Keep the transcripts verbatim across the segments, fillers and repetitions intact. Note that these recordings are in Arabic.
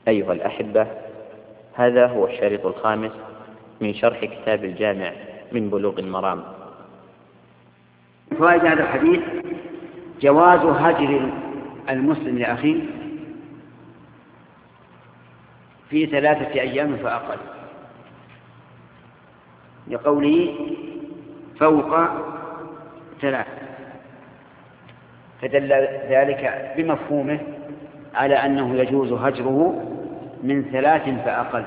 أيها الأحبة، هذا هو الشريط الخامس من شرح كتاب الجامع من بلوغ المرام. فوائد هذا الحديث: جواز هجر المسلم لأخيه في ثلاثة أيام فأقل، لقوله فوق ثلاث، فدل ذلك بمفهومه على أنه يجوز هجره من ثلاث فأقل.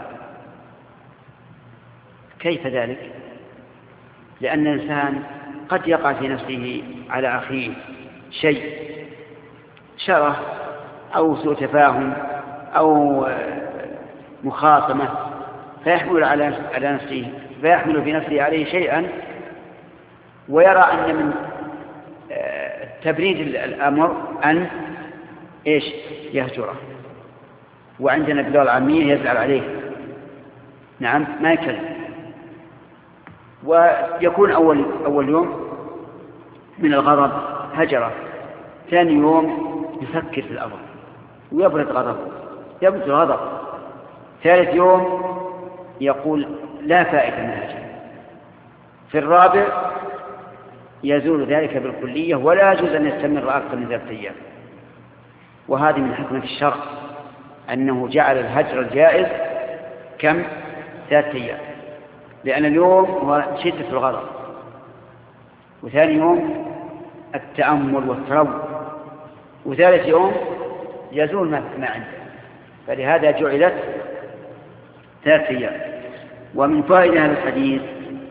كيف ذلك؟ لأن الإنسان قد يقع في نفسه على أخيه شيء، شره أو سوء تفاهم أو مخاصمة، فيحمل على نفسه فيحمل في نفسه عليه شيئا، ويرى أن من تبريد الأمر أن إيش يهجره، وعندنا باللغة العامية يزعل عليه، نعم ما يكلم، ويكون أول أول يوم من الغضب هجره، ثاني يوم يفكر في الأمر ويبرد غضبه يبرد الغضب، ثالث يوم يقول لا فائدة من هجره، في الرابع يزول ذلك بالكلية ولا يجوز أن يستمر أكثر من ثلاثة أيام. وهذه من حكمة الشرع أنه جعل الهجر الجائز كم؟ ثلاثة أيام، لأن اليوم هو شدة الغضب، وثاني يوم التأمل والتروي، وثالث يوم يزول ما عنده، فلهذا جعلت ثلاثة أيام. ومن فائدة هذا الحديث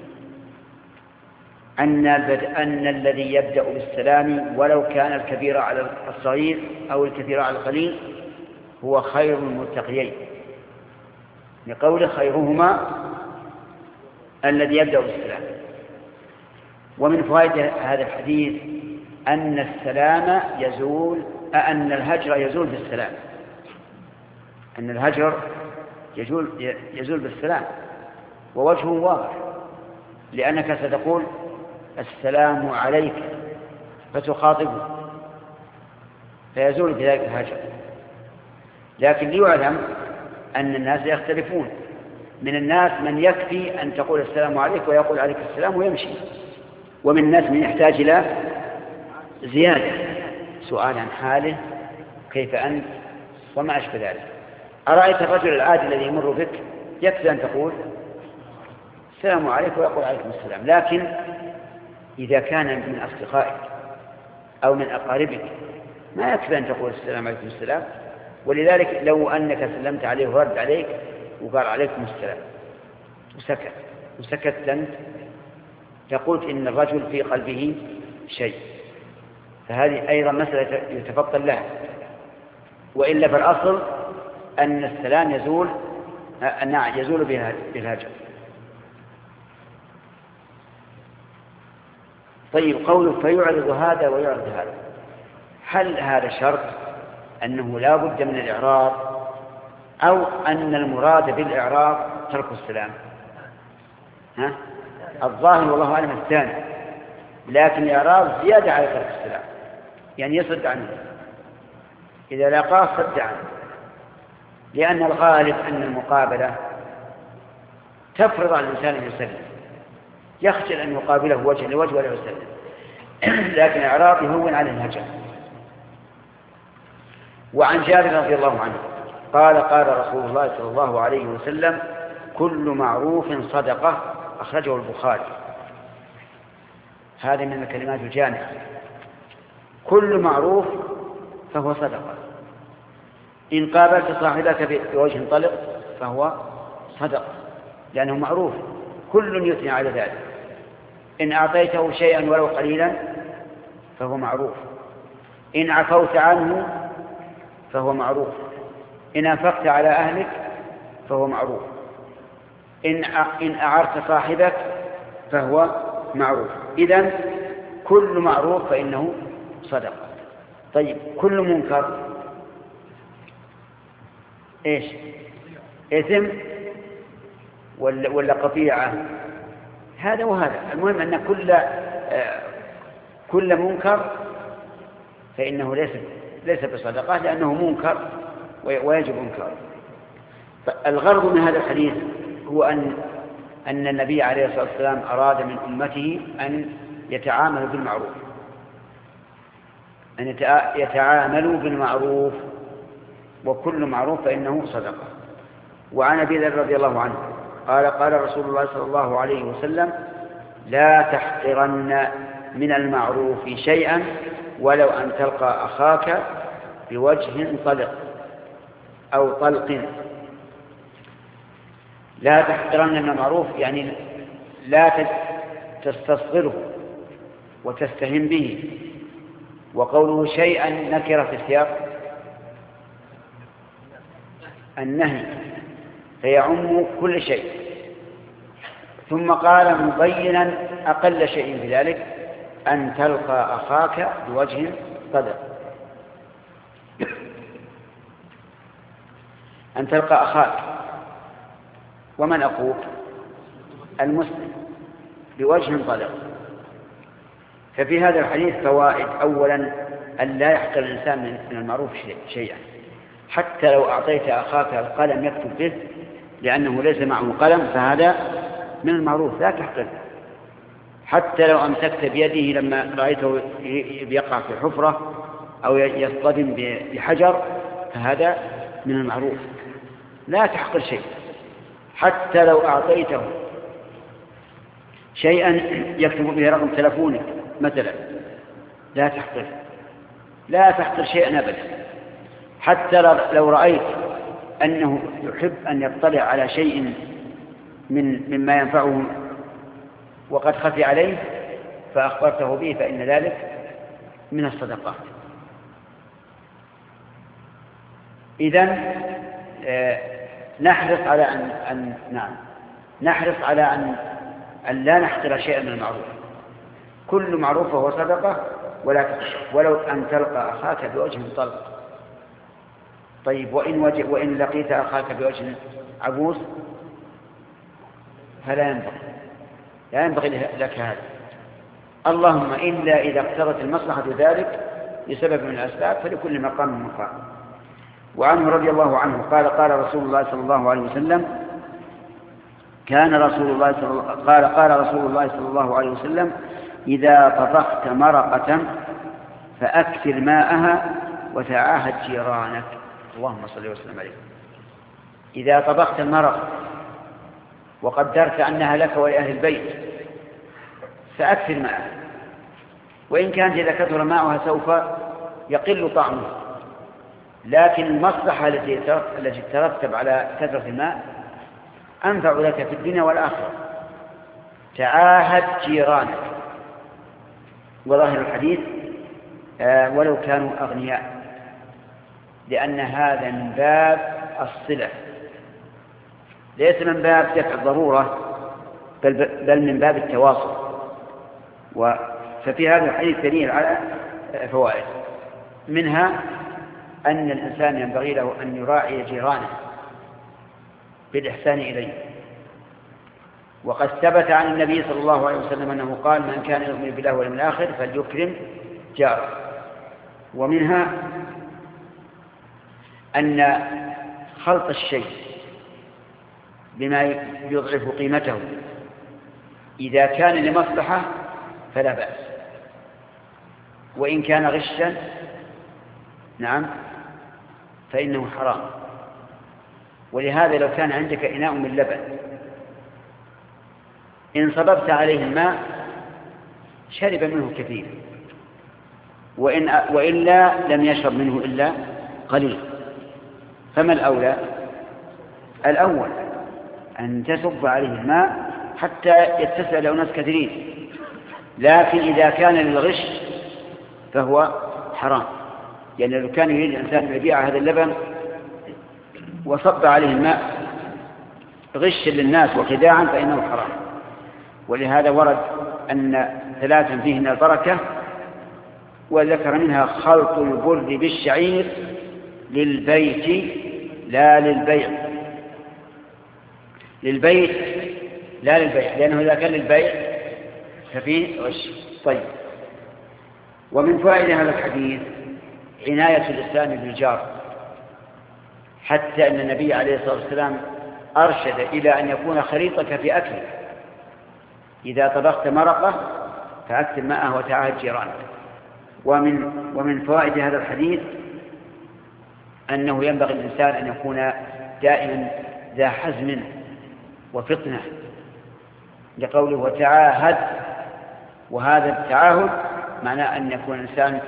أن أن الذي يبدأ بالسلام ولو كان الكبير على الصغير أو الكثير على القليل هو خير المتقيين، لقول خيرهما الذي يبدأ بالسلام. ومن فوائد هذا الحديث أن السلام يزول أن الهجر يزول بالسلام، أن الهجر يزول يزول بالسلام، ووجهه واضح، لأنك ستقول السلام عليك فتخاطبه فيزول بذلك الهجر. لكن ليعلم أن الناس يختلفون، من الناس من يكفي أن تقول السلام عليك ويقول عليك السلام ويمشي، ومن الناس من يحتاج إلى زيادة، سؤال عن حاله كيف أنت وما أشبه ذلك. أرأيت الرجل العادي الذي يمر بك يكفي أن تقول السلام عليك ويقول عليكم السلام، لكن إذا كان من أصدقائك أو من أقاربك ما يكفي أن تقول السلام عليكم السلام، ولذلك لو أنك سلمت عليه ورد عليك وقال عليكم السلام وسكت وسكت أنت فقلت إن الرجل في قلبه شيء، فهذه أيضا مسألة يتفطن لها، وإلا فالأصل أن السلام يزول أن يزول بالهجر. طيب، قوله فيعرض هذا ويعرض هذا، هل هذا شرط أنه لا بد من الإعراض، أو أن المراد بالإعراض ترك السلام؟ ها؟ الظاهر والله أعلم الثاني، لكن الإعراض زيادة على ترك السلام، يعني يصد عنه، إذا لاقاه صد عنه، لأن الغالب أن المقابلة تفرض على الإنسان أن يسلم، يخجل أن يقابله وجه لوجه ولا يسلم، لكن الإعراض يهون على الهجر. وعن جابر رضي الله عنه قال قال رسول الله صلى الله عليه وسلم كل معروف صدقة، أخرجه البخاري. هذه من الكلمات الجامعة، كل معروف فهو صدقة، إن قابلت صاحبك بوجه طلق فهو صدقة لأنه معروف، كل يثني على ذلك، إن أعطيته شيئا ولو قليلا فهو معروف، إن عفوت عنه فهو معروف، إن أنفقت على أهلك فهو معروف، إن إن أعرت صاحبك فهو معروف. إذن كل معروف فإنه صدقة. طيب، كل منكر إيش؟ إثم ولا ولا قطيعة؟ هذا وهذا، المهم أن كل آه كل منكر فإنه ليس ليس بصدقة، لأنه منكر ويجب إنكاره. الغرض من هذا الحديث هو أن أن النبي عليه الصلاة والسلام أراد من أمته أن يتعاملوا بالمعروف، أن يتعاملوا بالمعروف، وكل معروف فإنه صدقة. وعن أبي ذر رضي الله عنه قال قال رسول الله صلى الله عليه وسلم: لا تحقرن من المعروف شيئا ولو أن تلقى أخاك بوجه طلق أو طلق. لا تحقرن من المعروف يعني لا تستصغره وتستهن به. وقوله شيئا نكر في السياق النهي فيعم كل شيء، ثم قال مبينا أقل شيء في ذلك: أن تلقى أخاك بوجه طلق. أن تلقى أخاك، ومن أخوك؟ المسلم، بوجه طلق. ففي هذا الحديث فوائد: أولا أن لا يحقر الإنسان من المعروف شيئا، حتى لو أعطيت أخاك القلم يكتب به لأنه ليس معه قلم فهذا من المعروف، لا تحقر. حتى لو أمسكت بيده لما رأيته يقع في حفرة أو يصطدم بحجر فهذا من المعروف، لا تحقر شيء. حتى لو أعطيته شيئا يكتب به رقم تلفونك مثلا لا تحقر، لا تحقر شيئا أبدا. حتى لو رأيت أنه يحب أن يطلع على شيء من مما ينفعه وقد خفي عليه فأخبرته به فإن ذلك من الصدقات. إذن آه نحرص على أن, أن نعم نحرص على أن, أن لا نحقر شيئا من المعروف. كل معروف هو صدقة ولا تحقر، ولو أن تلقى أخاك بوجه طلق. طيب وإن, وجه وإن لقيت أخاك بوجه عبوس فلا ينبغي لا ينبغي لك هذا، اللهم إلا إذا اقتضت المصلحة ذلك لسبب من الأسباب فلكل مقام مقام. وعنه رضي الله عنه قال قال رسول الله صلى الله عليه وسلم كان رسول الله صلى الله قال قال رسول الله صلى الله عليه وسلم: إذا طبخت مرقة فأكثر ماءها وتعاهد جيرانك. اللهم صل وسلم عليه. إذا طبخت المرقة وقدرت أنها لك ولأهل البيت فأكثر ماءها، وإن كانت إذا كثر ماءها سوف يقل طعمه، لكن المصلحة التي ترتب على كثرة الماء أنفع لك في الدنيا والآخرة. تعاهد جيرانك. وظاهر الحديث آه ولو كانوا أغنياء، لأن هذا من باب الصلة ليس من باب دفع الضرورة بل, بل من باب التواصل. ففي هذا الحديث دليل على فوائد، منها أن الإنسان ينبغي له أن يراعي جيرانه بالإحسان إليه. وقد ثبت عن النبي صلى الله عليه وسلم أنه قال: من كان يؤمن بالله واليوم الآخر فليكرم جاره. ومنها أن خلط الشيء بما يضعف قيمته إذا كان لمصلحة فلا بأس، وإن كان غشا نعم فإنه حرام. ولهذا لو كان عندك إناء من لبن إن صببت عليه الماء شرب منه كثير، وإن وإلا لم يشرب منه إلا قليل. فما الأولى؟ الأول أن تصب عليه الماء حتى يتسع له ناس كثيرين، لكن إذا كان للغش فهو حرام، لأن يعني لو كان يريد الإنسان أن يبيع هذا اللبن وصب عليه الماء غشا للناس وخداعا فإنه حرام. ولهذا ورد أن ثلاثا فيهن البركة، وذكر منها خلط البر بالشعير للبيت لا للبيع. للبيت لا للبيع، لأنه إذا كان للبيع ففيه غش. طيب. ومن فائدة هذا الحديث عناية الإسلام بالجار، حتى أن النبي عليه الصلاة والسلام أرشد إلى أن يكون خليطك في أكلك، إذا طبخت مرقة فأكثر ماءه وتعاهد جيرانك. ومن ومن فوائد هذا الحديث أنه ينبغي الإنسان أن يكون دائما ذا حزم وفطنة، لقوله وتعاهد، وهذا التعاهد معناه أن يكون الإنسان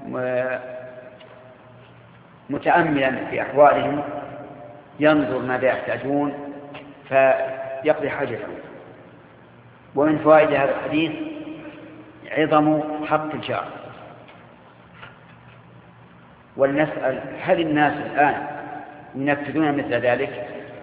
متأملا في أحوالهم، ينظر ماذا يحتاجون فيقضي حاجتهم. ومن فوائد هذا الحديث عظم حق الجار. ولنسأل هل الناس الآن ينفذون مثل ذلك؟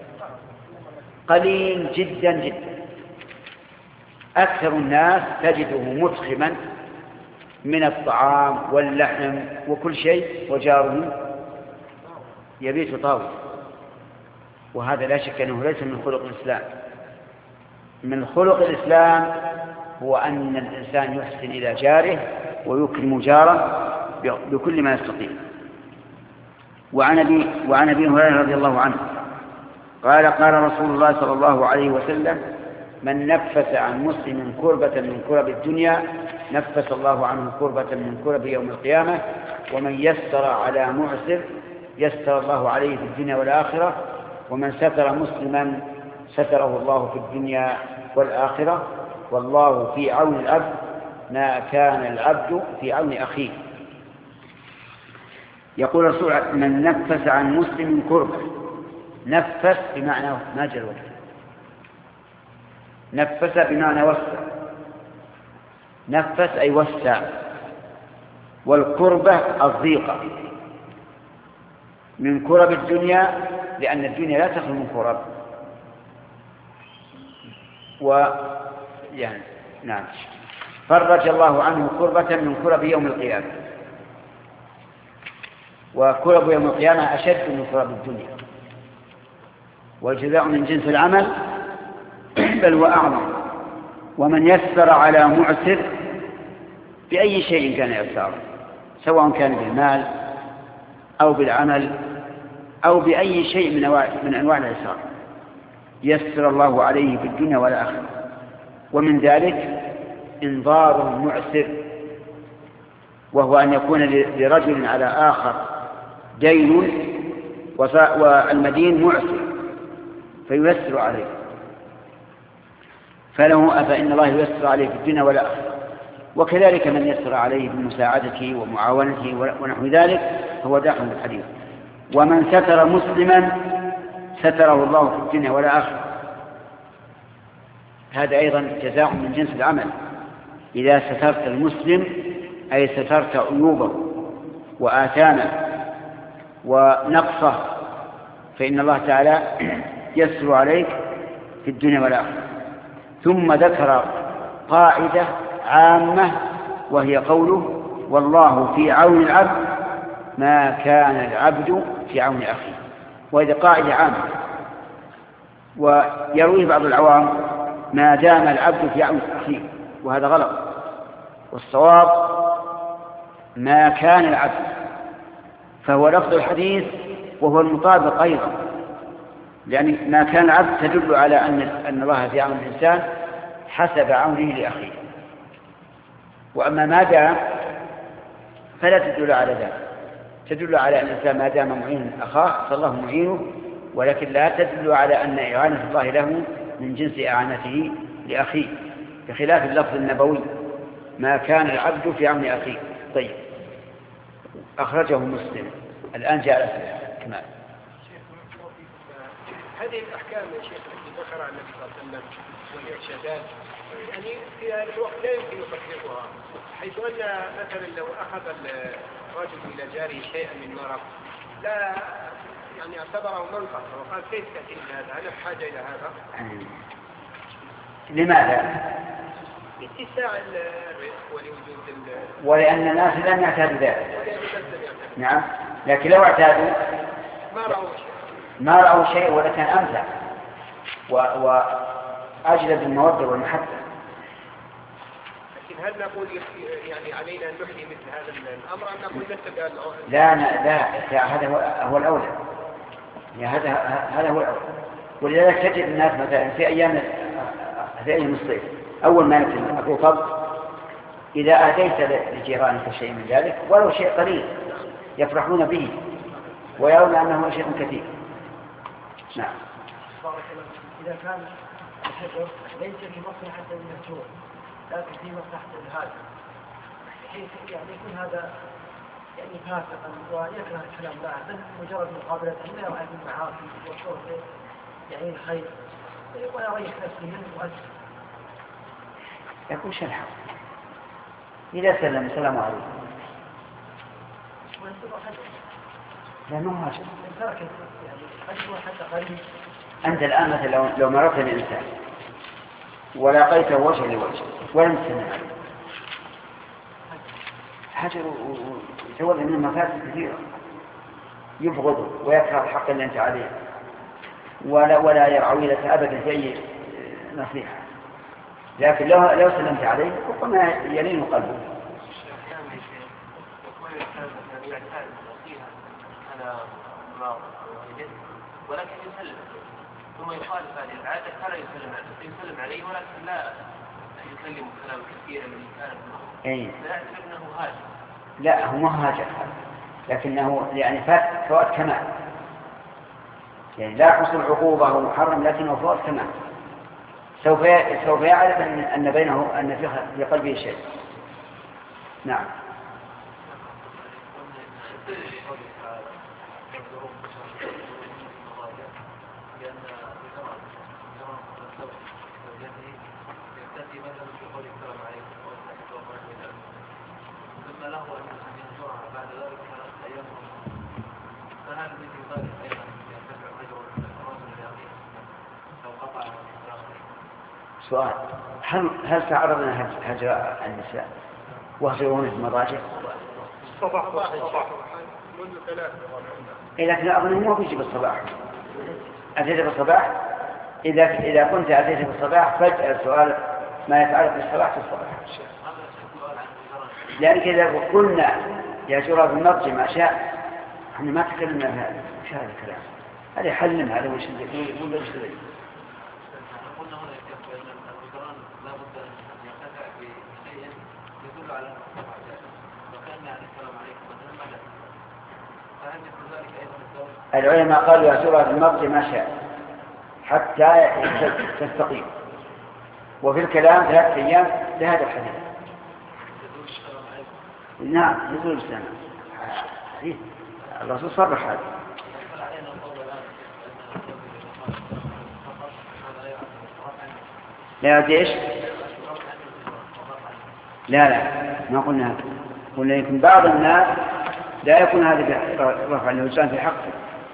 قليل جدا جدا. أكثر الناس تجده متخما من الطعام واللحم وكل شيء، وجاره يبيت طاولا، وهذا لا شك أنه ليس من خلق الإسلام. من خلق الإسلام هو أن الإنسان يحسن إلى جاره ويكرم جاره بكل ما يستطيع. وعن أبي وعن أبي هريرة رضي الله عنه قال قال رسول الله صلى الله عليه وسلم: من نفس عن مسلم كربة من كرب الدنيا نفس الله عنه كربة من كرب يوم القيامة، ومن يسر على معسر يسر الله عليه في الدنيا والآخرة، ومن ستر مسلما ستره الله في الدنيا والآخرة، والله في عون العبد ما كان العبد في عون أخيه. يقول الرسول: من نفس عن مسلم كربة. نفس بمعنى ما جل وجل، نفس بمعنى وسع، نفس أي وسع. والكربة الضيقة من كرب الدنيا، لأن الدنيا لا تخلو من كرب. و يعني نعم فرج الله عنه كربة من كرب يوم القيامة، وكرب يوم القيامة أشد من كرب الدنيا، والجزاء من جنس العمل بل وأعظم. ومن يسر على معسر بأي شيء كان يسار، سواء كان بالمال أو بالعمل أو بأي شيء من أنواع اليسار، يسر الله عليه في الدنيا والآخرة. ومن ذلك انظار المعسر، وهو أن يكون لرجل على آخر دين والمدين معسر فييسر عليه، فله فإن الله ييسر عليه في الدنيا والآخرة. وكذلك من يسر عليه بمساعدته ومعاونته ونحو ذلك فهو داخل في الحديث. ومن ستر مسلما ستره الله في الدنيا والآخرة، هذا أيضا جزاء من جنس العمل. إذا سترت المسلم أي سترت عيوبه وآثامه ونقصه، فإن الله تعالى يسر عليك في الدنيا والآخرة. ثم ذكر قاعدة عامة وهي قوله: والله في عون العبد ما كان العبد في عون أخيه. وهذه قاعدة عامة، ويرويه بعض العوام ما دام العبد في عون أخيه، وهذا غلط. والصواب ما كان العبد، فهو لفظ الحديث وهو المطابق أيضا، يعني ما كان العبد تدل على أن أن الله في عون الإنسان حسب عونه لأخيه. وأما ما دام فلا تدل على ذلك، تدل على أن الإنسان ما دام معين أخاه فالله معينه، ولكن لا تدل على أن إعانة الله له من جنس إعانته لأخيه، بخلاف اللفظ النبوي ما كان العبد في عون أخيه. طيب، أخرجه مسلم. الآن جاء الأسئلة كمان. هذه الأحكام يا شيخ التي ذكرها النبي صلى الله عليه وسلم والإرشادات، يعني في هذا الوقت لا يمكن تطبيقها، حيث أن مثلا لو أخذ الرجل إلى جاره شيئا من مرض لا يعني اعتبره منقص وقال كيف تأتي هذا؟ هل بحاجة إلى هذا؟ لماذا؟ اتساع الرزق ولوجود ولأن الناس لم يعتادوا ذلك. نعم، لكن لو اعتادوا ما رأوا شيء ما رأوا شيء ولا كان أمتع وأجلب المودة والمحبة. لكن هل نقول يعني علينا أن نحيي مثل هذا الأمر أم نقول نتبع؟ لا لا لا، هذا هو الأولى. يعني هذا هذا هو الأول. ولذلك تجد الناس مثلا في أيام في أيام الصيف أول ما يأتي الرطب إذا أهديت لجيرانك شيء من ذلك ولو شيء قليل يفرحون به ويرون أنه شيء كثير. نعم. إذا كان الحجر ليس في مصلحة المهجور لكن في مصلحة الهاجر حيث يعني يكون هذا يعني فاسقا ويكره الكلام معه بل مجرد مقابلته لا يرعى المعاصي والشرطة يعني الخير ويريح نفسه منه مؤثر. يكون شرحه إذا سلم السلام عليكم لا ما هاجر. أنت الآن مثلا لو, لو مررت بإنسان ولاقيته وجه لوجه ولم تسلم عليه حجر ويتولى منه مفاسد كثيرة يبغضه ويكره الحق اللي أنت عليه ولا ولا يرعوي لك أبدا في أي نصيحة. لكن لو لو سلمت عليه ربما يلين قلبه. ولكن يسلم ثم يخالف هذه العادة فلا يسلم عليه يسلم عليه ولكن لا يكلم كلام كثيرا من كان أي فيعتبر أنه هاجر. لا هو ما هاجر لكنه يعني فات فوات كمال يعني لا حصل عقوبة هو محرم لكنه فوات كمال سوف سوف يعرف أن أن بينه أن في قلبه شيء. نعم. سؤال هل هل تعرضنا هجر النساء وهجرون في المضاجع؟ الصباح الصباح منذ ثلاثة. إيه لكن أظن ما بيجي بالصباح. أتيت بالصباح إذا إذا كنت أتيت بالصباح فجأة السؤال ما يتعلق بالصباح في الصباح. لأنك إذا قلنا يهجرها بالمضجع ما شاء احنا ما تكلمنا بهذا. وش هذا الكلام؟ هذا يحلم هذا وش يقول ولا يشتري؟ العلماء قالوا يأسرها بالمضجع ما شاء حتى تستقيم. وفي الكلام ثلاثة أيام لهذا الحديث. نعم يزول السلام. الرسول صرح هذا. لا ايش؟ لا لا ما قلنا هذا. قلنا يمكن بعض الناس لا يكون هذا رفع الإنسان في حقه.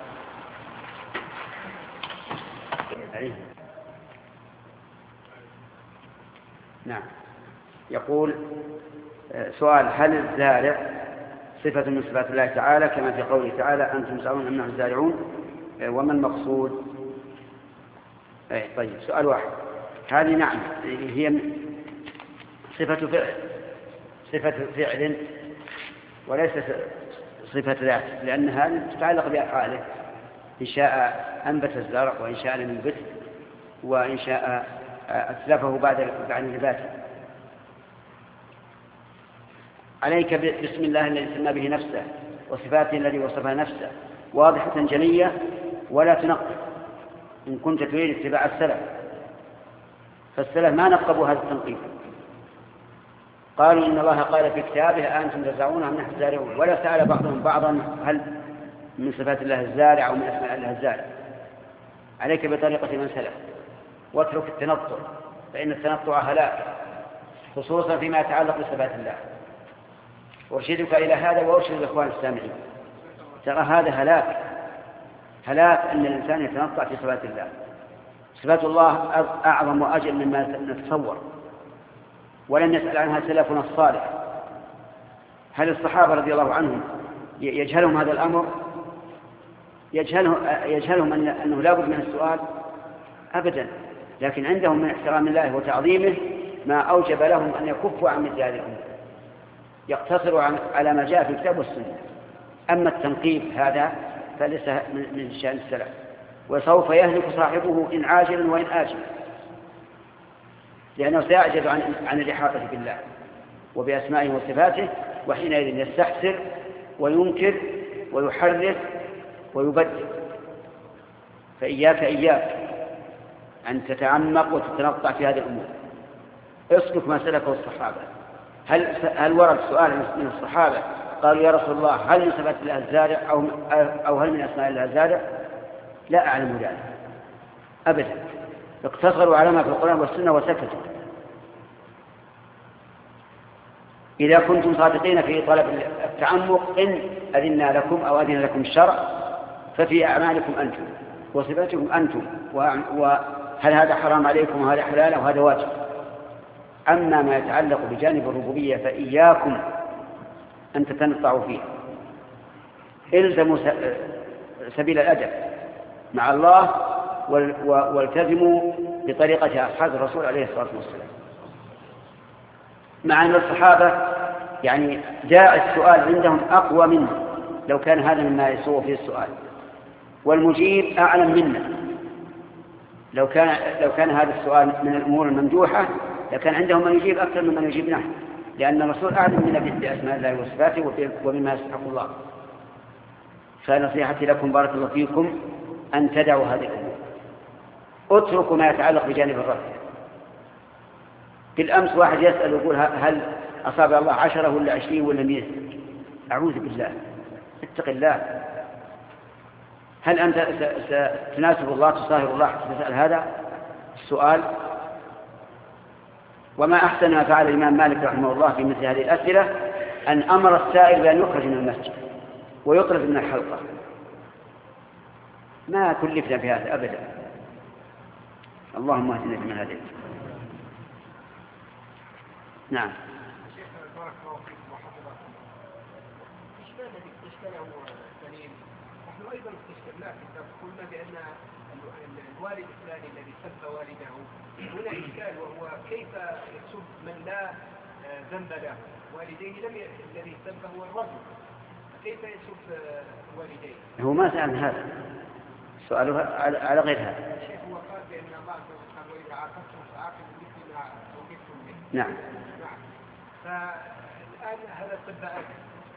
نعم. يقول سؤال هل الزارع صفة من صفات الله تعالى كما في قوله تعالى أنتم تزعمون أنهم الزارعون وما المقصود؟ أي طيب سؤال واحد. هذه نعم هي صفة فعل صفة فعل وليس صفة ذات لأن هذه تتعلق بأفعاله إن شاء أنبت الزرع وإن شاء لم ينبت وإن شاء أتلفه بعد بعد نباته. عليك بسم الله الذي سمى به نفسه وصفاته الذي وصفها نفسه واضحة جلية ولا تنقب إن كنت تريد اتباع السلف فالسلف ما نقبوا هذا التنقيب. قالوا إن الله قال في كتابه أنتم تزرعون أم نحن زارعون ولا سأل بعضهم بعضا هل من صفات الله الزارع أو من أسماء الله الزارع. عليك بطريقة من سلف واترك التنطع فإن التنطع هلاك خصوصا فيما يتعلق بصفات الله. أرشدك إلى هذا وأرشد الإخوان السامعين ترى هذا هلاك هلاك أن الإنسان يتنطع في صفات الله. صفات الله أعظم وأجل مما نتصور ولم يسأل عنها سلفنا الصالح. هل الصحابة رضي الله عنهم يجهلهم هذا الأمر؟ يجهلهم, يجهلهم أن أنه لا بد من السؤال أبدا لكن عندهم من احترام الله وتعظيمه ما أوجب لهم أن يكفوا عن مثل هذه الأمور يقتصروا على ما جاء في الكتاب والسنة. أما التنقيب هذا فليس من شأن السلام، وسوف يهلك صاحبه إن عاجلا وإن آجلا، لأنه سيعجز عن عن الإحاطة بالله وبأسمائه وصفاته، وحينئذ يستحسر وينكر ويحرف ويبدل. فإياك إياك أن تتعمق وتتنطع في هذه الأمور. اسلك ما سلكه الصحابة. هل هل ورد سؤال من الصحابة قالوا يا رسول الله هل من صفات الله الزارع أو أو هل من أسماء الله الزارع؟ لا أعلم ذلك أبدا، اقتصروا على ما في القرآن والسنة وسكتوا. إذا كنتم صادقين في طلب التعمق إن أذنا لكم أو أذن لكم الشرع ففي أعمالكم أنتم وصفاتكم أنتم، وهل هذا حرام عليكم وهذا حلال وهذا واجب. أما ما يتعلق بجانب الربوبية فإياكم أن تتنطعوا فيه. الزموا سبيل الأدب مع الله والتزموا بطريقة أصحاب الرسول عليه الصلاة والسلام. مع أن الصحابة يعني جاء السؤال عندهم أقوى منه لو كان هذا مما يسوء فيه السؤال، والمجيب أعلم منا. لو كان لو كان هذا السؤال من الأمور الممدوحة لكان عندهم من يجيب أكثر ممن يجيب نحن، لأن الرسول أعلم منا بأسماء الله وصفاته وبما يستحق الله. فنصيحتي لكم بارك الله فيكم أن تدعوا هذه الأمور، اتركوا ما يتعلق بجانب الرب. بالأمس واحد يسأل يقول هل أصاب الله عشرة ولا عشرين ولا مئة؟ أعوذ بالله، اتق الله. هل أنت ستناسب الله تصاهر الله تسأل هذا السؤال؟ وما أحسن ما فعل الإمام مالك رحمه الله في مثل هذه الأسئلة أن أمر السائل بأن يخرج من المسجد ويطرد من الحلقة. ما كلفنا في هذا أبدا. اللهم اهدنا فيمن هديت. نعم. شيخ بارك الله فيكم وحفظكم. إشكال الذي اشكاله سليم، نحن أيضا استشكلنا في الكتاب، قلنا بأن الوالد الثاني الذي سب والده هنا إشكال، وهو كيف يسب من لا ذنب له؟ والديه لم ي... الذي سب هو الرجل، كيف يسب والديه؟ هو ما سأل هذا، سؤاله على غير هذا. الشيخ هو قال بأن الله سبحانه وإذا عاقبتم فعاقبوا بمثل ما عوقبتم به. نعم. فالآن هذا سب أبي،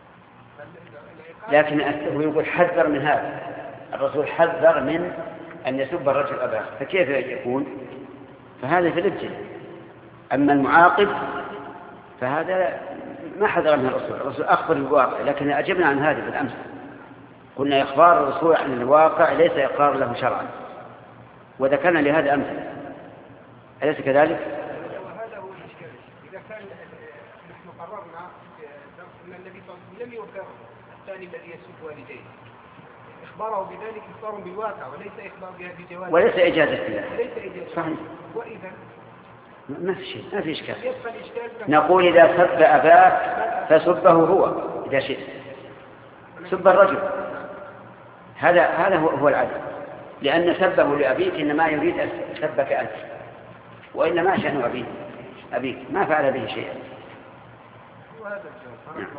لكن هو يقول حذر من هذا، الرسول حذر من أن يسب الرجل أباه، فكيف يكون؟ فهذا في الابتلاء. أما المعاقب فهذا ما حذر منه الرسول، الرسول أخبر بالواقع، لكن أجبنا عن هذا بالأمس، قلنا إخبار الرسول عن الواقع ليس إقرار له شرعا، وذكرنا لهذا أمثلة، أليس كذلك؟ وهذا هو الإشكال. إذا كان نحن قررنا أن النبي صلى الله عليه وسلم لم يقر الثاني الذي يسب والديه، إخباره بذلك إخبار بالواقع وليس إخبار بها بجواز، وليس إجازة له. وليس إجازة. صحيح. وإذا ما في شيء، ما في إشكال. يبقى الإشكال. نقول إذا سب أباك فسبه هو إذا شئت، سب الرجل، هذا هذا هو هو العدل، لأن سبه لأبيك إنما يريد أن سبك أنت، وإلا ما شأن أبيك أبيك ما فعل به شيئا. وهذا الجواب. نعم.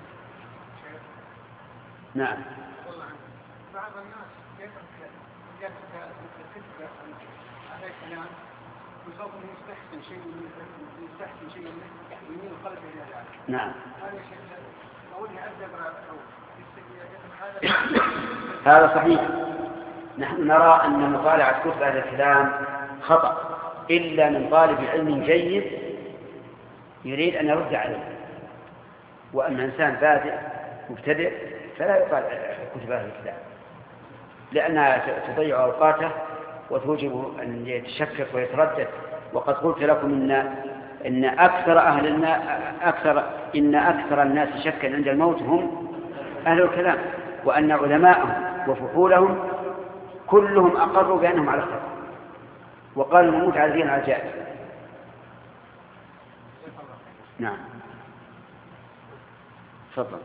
نعم. بعض الناس يترك يترك الفكرة على كلام يصاب يستحسن شيء يستحسن شيء يميل قلبه إلى ذلك. نعم. هذا شيء قولي أجبر أو هذا صحيح. نحن نرى أن مطالعة كتب هذا الكلام خطأ إلا من طالب علم جيد يريد أن يرد عليه، وأما إنسان بادئ مبتدئ فلا يطالع كتب هذا الكلام، لأنها تضيع أوقاته وتوجب أن يتشكك ويتردد. وقد قلت لكم إن إن أكثر أهل النا أكثر إن أكثر الناس شكا عند الموت هم أهل الكلام، وأن علماءهم وفحولهم كلهم أقروا بأنهم على خير، وقالوا الموت عزيز على الجائز. نعم. تفضل.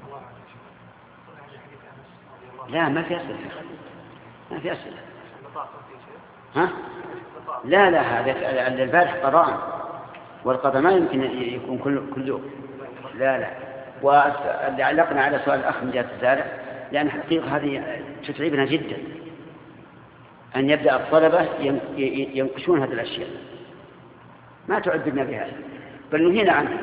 لا ما في أسئلة، ما في أسئلة. ها؟ لا لا هذا البارح قضاء، والقضاء ما يمكن يكون كل كل يوم. لا لا. وعلقنا على سؤال الأخ من جهة الزارع، لأن حقيقة هذه تتعبنا جدا أن يبدأ الطلبة ينقشون هذه الأشياء، ما تعذبنا بها بل نهينا عنها.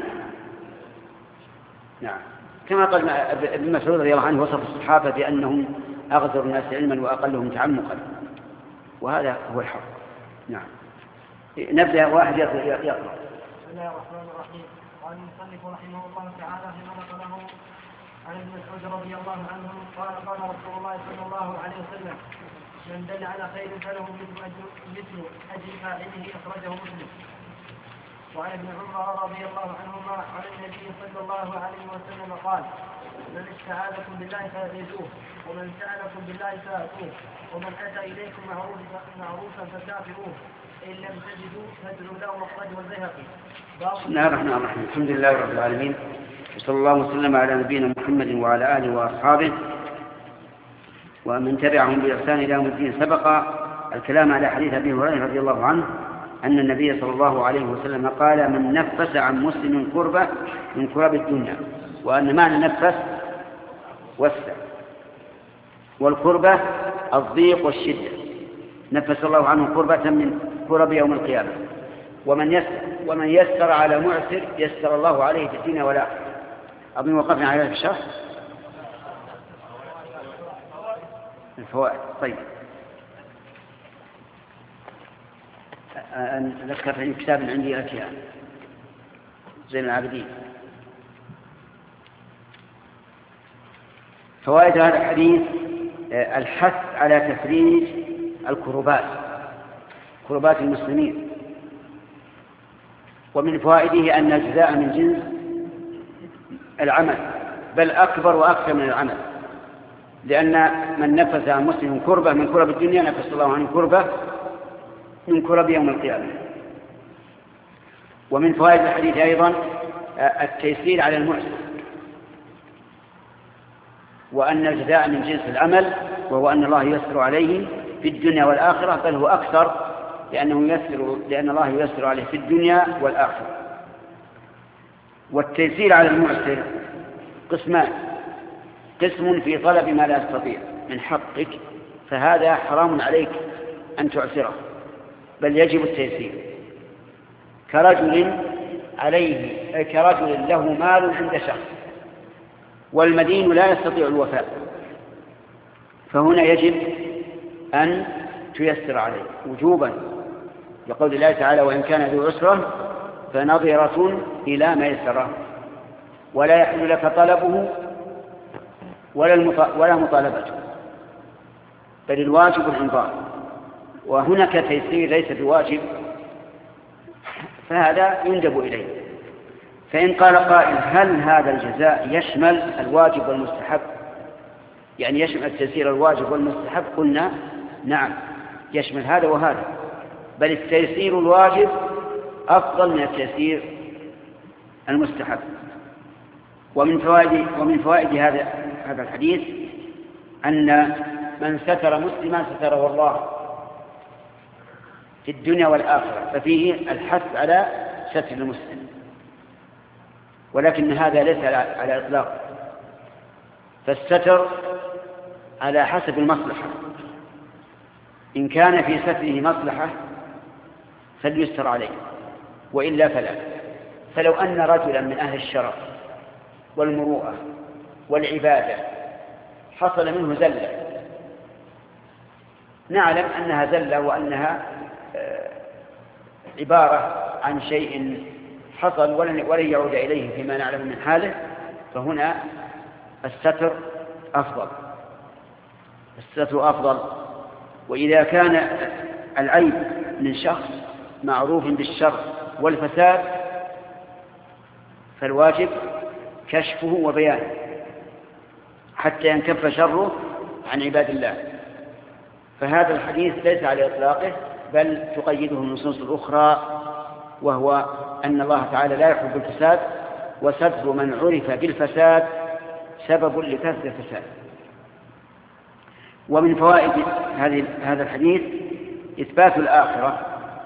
نعم، كما قال ابن مسعود رضي الله عنه وصف الصحابة بأنهم أغزر الناس علما وأقلهم تعمقا، وهذا هو الحق. نعم، نبدأ واحد يقرأ. بسم الله الرحمن الرحيم. قال المصنف رحمه الله تعالى فيما نقله عن ابن مسعود رضي الله عنه قال قال رسول الله صلى الله عليه وسلم من دل على خير فله مثل أجر مثل أجر فاعله أخرجه مسلم. وعن ابن عمر رضي الله عنهما عن النبي صلى الله عليه وسلم قال من استعاذكم بالله فاعيذوه ومن سألكم بالله فأتوه ومن أتى إليكم معروفا فكافئوه إن لم تجدوا فادعوا له والصدر والبيهقي. بسم الله الرحمن الرحيم. الحمد لله رب العالمين، وصلى الله وسلم على نبينا محمد وعلى آله وأصحابه ومن تبعهم بإحسان إلى يوم الدين. سبق الكلام على حديث أبي هريرة رضي الله عنه أن النبي صلى الله عليه وسلم قال من نفس عن مسلم كربة من كرب الدنيا، وأن معنى نفس وسع، والكربة الضيق والشدة، نفس الله عنه كربة من كرب يوم القيامة. ومن يسر, ومن يسر على معسر يسر الله عليه في الدنيا والآخرة. أظن وقفنا على هذا الشرح الفوائد. طيب، أذكر في كتاب عندي لك زين العابدين. فوائد هذا الحديث: الحث على تفريج الكربات، كربات المسلمين. ومن فوائده أن الجزاء من جنس العمل، بل أكبر وأكثر من العمل، لأن من نفس عن مسلم كربة من كرب الدنيا نفس الله عنه كربة من كرب يوم القيامة. ومن فوائد الحديث أيضا التيسير على المعسر، وأن الجزاء من جنس العمل، وهو أن الله ييسر عليه في الدنيا والآخرة، بل هو أكثر لأنه يسر لأن الله ييسر عليه في الدنيا والآخرة. والتيسير على المعسر قسمان: قسم في طلب ما لا يستطيع من حقك، فهذا حرام عليك أن تعسره، بل يجب التيسير، كرجل عليه كرجل له مال عند شخص والمدين لا يستطيع الوفاء، فهنا يجب أن تيسر عليه وجوبا، لقول الله تعالى: وإن كان ذو عسرة فنظرة إلى ميسرة، ولا يحل لك طلبه ولا مطالبته، بل الواجب الإنظار. وهناك تيسير ليس بواجب، فهذا يندب إليه. فإن قال قائل: هل هذا الجزاء يشمل الواجب والمستحب؟ يعني يشمل التيسير الواجب والمستحب؟ قلنا نعم، يشمل هذا وهذا، بل التيسير الواجب أفضل من التيسير المستحب. ومن فوائد ومن فوائد هذا هذا الحديث أن من ستر مسلما ستره الله في الدنيا والآخرة، ففيه الحث على ستر المسلم، ولكن هذا ليس على إطلاق، فالستر على حسب المصلحة. إن كان في ستره مصلحة فليستر عليه، وإلا فلا. فلو أن رجلا من أهل الشرف والمروءة والعبادة حصل منه زلة، نعلم أنها زلة وأنها عبارة عن شيء حصل ولن يعود إليه فيما نعلم من حاله، فهنا الستر أفضل الستر أفضل. وإذا كان العيب من شخص معروف بالشر والفساد فالواجب كشفه وبيانه حتى ينكف شره عن عباد الله. فهذا الحديث ليس على إطلاقه، بل تقيده النصوص الأخرى، وهو أن الله تعالى لا يحب الفساد، وستر من عرف بالفساد سبب لكثرة الفساد. ومن فوائد هذا الحديث إثبات الآخرة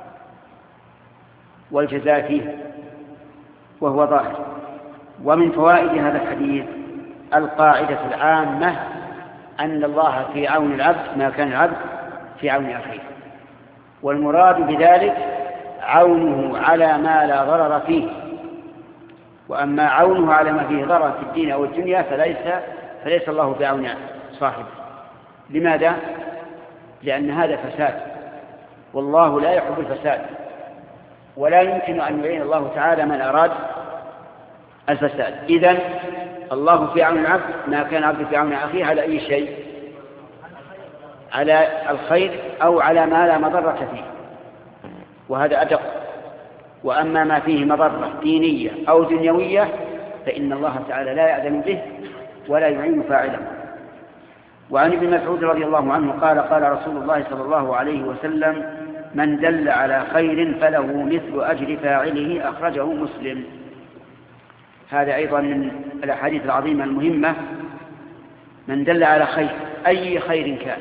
والجزاء فيه، وهو ظاهر. ومن فوائد هذا الحديث القاعدة العامة أن الله في عون العبد ما كان العبد في عون أخيه، والمراد بذلك عونه على ما لا ضرر فيه، وأما عونه على ما فيه ضرر في الدين أو الدنيا فليس, فليس الله بعون صاحبه. لماذا؟ لأن هذا فساد، والله لا يحب الفساد، ولا يمكن أن يعين الله تعالى من أراد الفساد. إذن الله في عون العبد ما كان العبد في عون أخيه على أي شيء؟ على الخير أو على ما لا مضرة فيه، وهذا أدق. وأما ما فيه مضرة دينية أو دنيوية فإن الله تعالى لا يأذن به ولا يعين فاعله. وعن ابن مسعود رضي الله عنه قال قال رسول الله صلى الله عليه وسلم: من دل على خير فله مثل أجر فاعله، أخرجه مسلم. هذا أيضا من الأحاديث العظيمة المهمة. من دل على خير أي خير كان،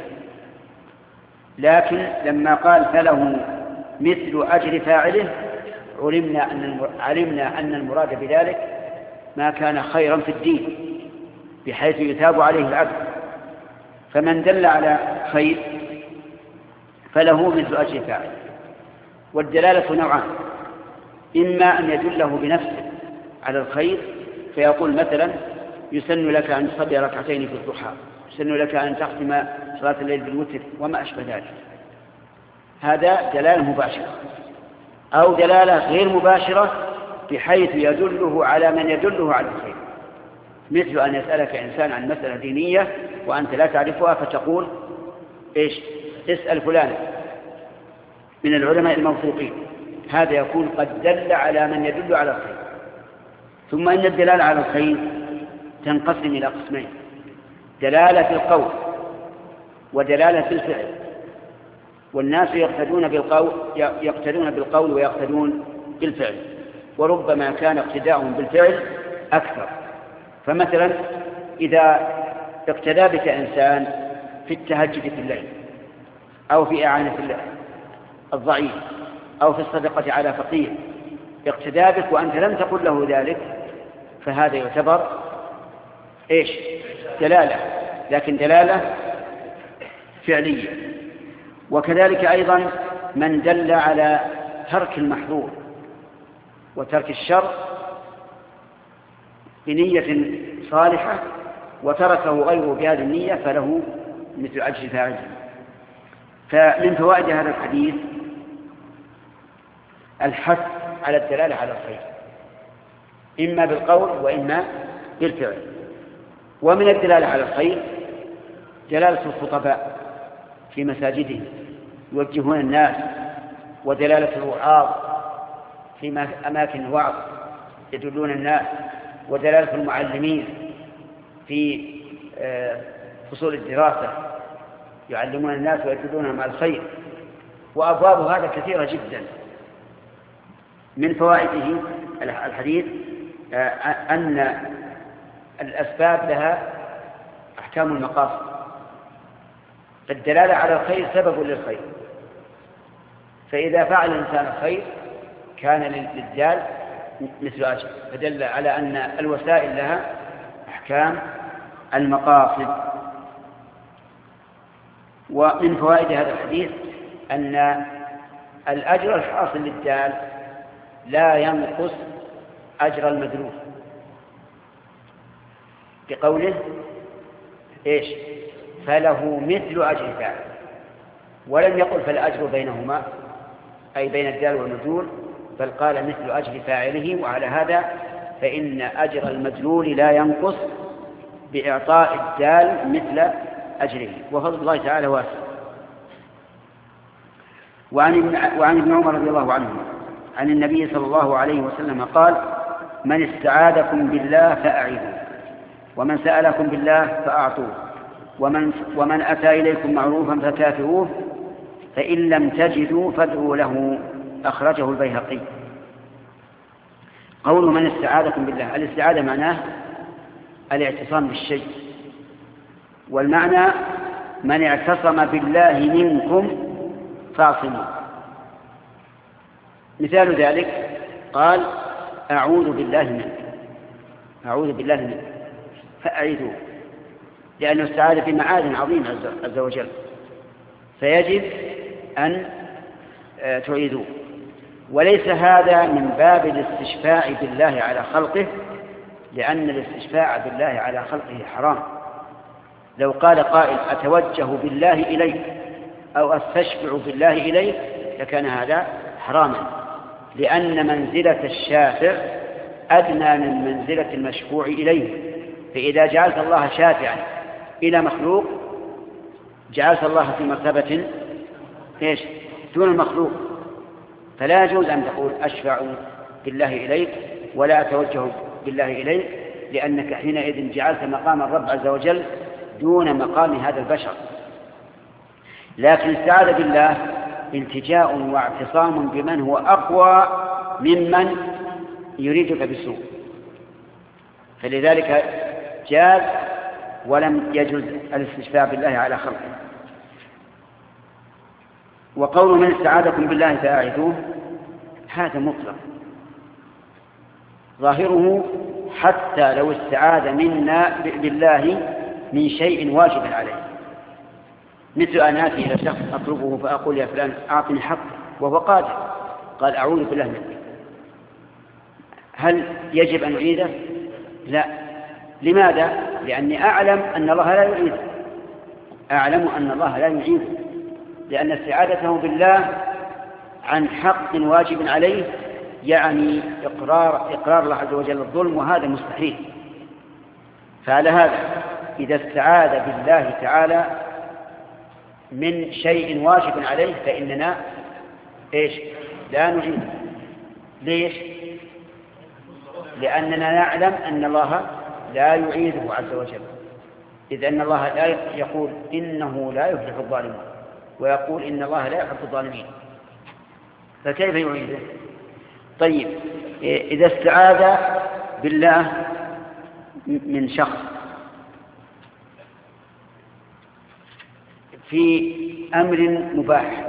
لكن لما قال فله مثل أجر فاعله علمنا أن علمنا أن المراد بذلك ما كان خيرا في الدين بحيث يثاب عليه العبد. فمن دل على خير فله مثل أجر فاعله. والدلالة نوعان: إما أن يدله بنفسه على الخير فيقول مثلا: يسن لك أن تصلي ركعتين في الضحى، يسن لك أن تختم صلاة الليل بالوتر وما أشبه ذلك. هذا دلالة مباشرة. أو دلالة غير مباشرة بحيث يدله على من يدله على الخير، مثل أن يسألك إنسان عن مسألة دينية وأنت لا تعرفها فتقول: إيش؟ اسأل فلان من العلماء الموثوقين. هذا يكون قد دل على من يدل على الخير. ثم إن الدلالة على الخير تنقسم إلى قسمين: دلالة في القول ودلالة في الفعل. والناس يقتدون بالقول يقتدون بالقول ويقتدون بالفعل، وربما كان اقتداؤهم بالفعل أكثر. فمثلا إذا اقتدى بك إنسان في التهجد في الليل أو في إعانة الضعيف أو في الصدقة على فقير، اقتدى بك وأنت لم تقل له ذلك، فهذا يعتبر إيش؟ دلالة، لكن دلالة فعلية. وكذلك أيضا من دل على ترك المحظور وترك الشر بنية صالحة وتركه غيره بهذه النية فله مثل أجر فاعله. فمن فوائد هذا الحديث الحث على الدلالة على الخير، إما بالقول وإما بالفعل. ومن الدلالة على الخير دلالة الخطباء في مساجدهم يوجهون الناس، ودلالة الوعاظ في أماكن الوعظ يدلون الناس، ودلالة المعلمين في فصول الدراسة يعلمون الناس ويدلونهم على الخير. وأبواب هذا كثيرة جدا. من فوائده الحديث أن الأسباب لها أحكام المقاصد. الدلالة على الخير سبب للخير، فإذا فعل الإنسان الخير كان للدال مثل أجر، فدل على أن الوسائل لها أحكام المقاصد. ومن فوائد هذا الحديث أن الأجر الحاصل للدال لا ينقص أجر المدلول، بقوله إيش؟ فله مثل أجر فاعل، ولم يقل فالأجر بينهما أي بين الدال والمدلول، بل قال مثل أجر فاعله. وعلى هذا فإن أجر المدلول لا ينقص بإعطاء الدال مثل أجره، وفضل الله تعالى واسع. وعن ابن, وعن ابن عمر رضي الله عنه عن النبي صلى الله عليه وسلم قال: من استعاذكم بالله فأعيذوه، ومن سألكم بالله فأعطوه، ومن, ومن أتى إليكم معروفا فكافئوه، فإن لم تجدوا فادعوا له، أخرجه البيهقي. قول من استعاذكم بالله، الاستعاذة معناه الاعتصام بالشيء، والمعنى من اعتصم بالله منكم فاعصموا. مثال ذلك قال: أعوذ بالله منك، أعوذ بالله منك فأعيذوه. لأنه استعاذ بمعاد عظيم عز وجل، فيجب أن تعيدوه. وليس هذا من باب الاستشفاع بالله على خلقه، لأن الاستشفاع بالله على خلقه حرام. لو قال قائل أتوجه بالله إليك أو أستشفع بالله إليك لكان هذا حراما، لأن منزلة الشافع أدنى من منزلة المشفوع إليه. فإذا جعلت الله شافعا إلى مخلوق جعلت الله في مرتبة إيش؟ دون المخلوق. فلا يجوز أن تقول أشفع بالله إليك ولا أتوجه بالله إليك، لأنك حينئذ جعلت مقام الرب عز وجل دون مقام هذا البشر. لكن الاستعاذة بالله التجاء واعتصام بمن هو أقوى ممن يريدك بسوء، فلذلك جاز ولم يجوز الاستشفاع بالله على خلقه. وقول من استعاذكم بالله فأعيذوه هذا مطلق ظاهره، حتى لو استعاذ منا بالله من شيء واجب عليه، مثل أن آتي إلى شخص أطلبه فأقول يا فلان أعطني حق وهو قادر، قال أعوذ بالله منك، هل يجب أن أعيده؟ لا. لماذا؟ لأني أعلم أن الله لا يعيده، أعلم أن الله لا يعيده، لأن استعاذته بالله عن حق واجب عليه يعني إقرار, إقرار الله عز وجل الظلم، وهذا مستحيل. فعلى هذا إذا استعاذ بالله تعالى من شيء واجب عليه فإننا إيش؟ لا نعيده. ليش؟ لأننا نعلم أن الله لا يعيده عز وجل، إذ أن الله لا يقول إنه لا يفلح الظالمون، ويقول إن الله لا يحب الظالمين، فكيف يعيده؟ طيب إذا استعاذ بالله من شخص في أمر مباح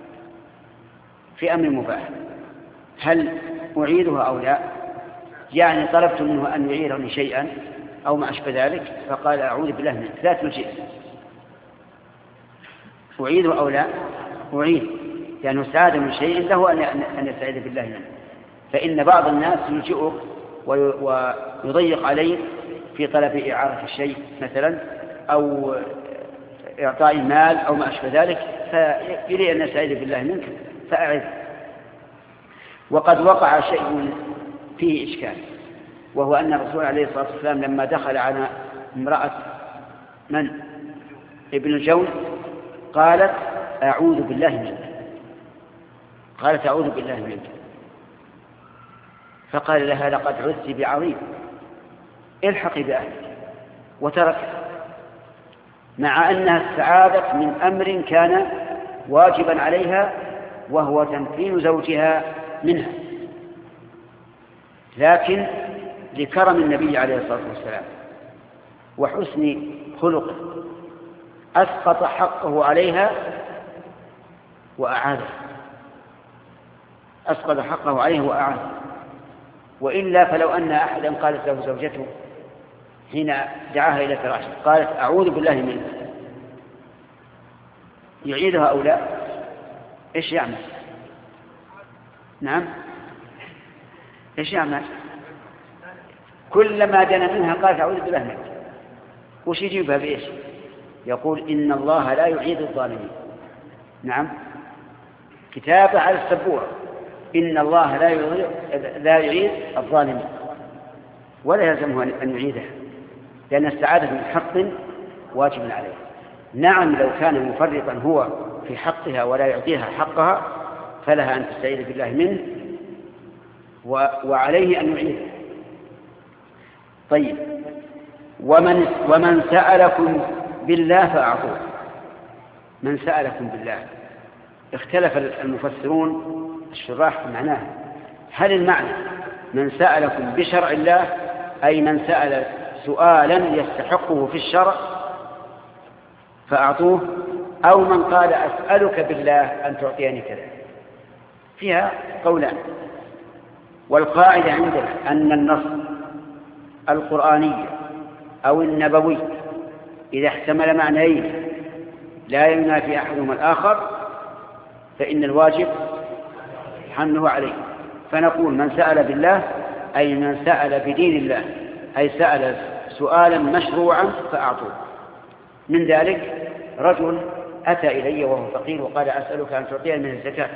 في أمر مباح هل أعيده أو لا؟ يعني طلبت منه أن يعيرني شيئا أو ما أشبه ذلك فقال أعوذ بالله منه، لا تلجئ، أعيده أو لا؟ أعيد، لأنه يعني استعاذ من شيء له أن يستعيذ بالله منه. فإن بعض الناس يلجئك ويضيق عليك في طلب إعارة الشيء مثلا أو إعطاء مال أو ما أشبه ذلك، فيريد أن يستعيذ بالله منك فأعذ. وقد وقع شيء فيه إشكال، وهو أن الرسول عليه الصلاة والسلام لما دخل على امرأة من ابن الجون قالت أعوذ بالله منك، قالت أعوذ بالله منك، فقال لها لقد عذت بعظيم الحقي بأهلك، وترك، مع أنها استعاذت من أمر كان واجبا عليها وهو تمكين زوجها منها، لكن لكرم النبي عليه الصلاة والسلام وحسن خلقه أسقط حقه عليها وأعاده، أسقط حقه عليه وأعاده. وإلا فلو أن أحدا قالت له زوجته حين دعاها إلى فراشه قالت أعوذ بالله منك، يعيدها أو لا؟ إيش يعمل؟ نعم، إيش يعمل؟ كلما دنا منها قالت أعوذ بالله منك، وش يجيبها بإيش؟ يقول إن الله لا يعيد الظالمين. نعم، كتابة على السبورة، إن الله لا يعيد, لا يعيد الظالمين، ولا يلزمه أن يعيده، لأن استعاذة من حق واجب عليه. نعم، لو كان مفرطا هو في حقها ولا يعطيها حقها فلها أن تستعيذ بالله منه وعليه أن يعيده. طيب، ومن, ومن سألكم بالله فأعطوه. من سألكم بالله، اختلف المفسرون الشراح في معناه، هل المعنى من سألكم بشرع الله أي من سأل سؤالا يستحقه في الشرع فأعطوه، أو من قال أسألك بالله أن تعطيني كذا؟ فيها قولان. والقاعدة عندنا أن النص القرآني أو النبوي إذا احتمل معنيين لا ينافي أحدهما الآخر فإن الواجب حمله عليه. فنقول من سأل بالله أي من سأل بدين الله، أي سأل سؤالا مشروعا فأعطوه. من ذلك رجل أتى إلي وهو فقير وقال أسألك أن تعطيني من الزكاة،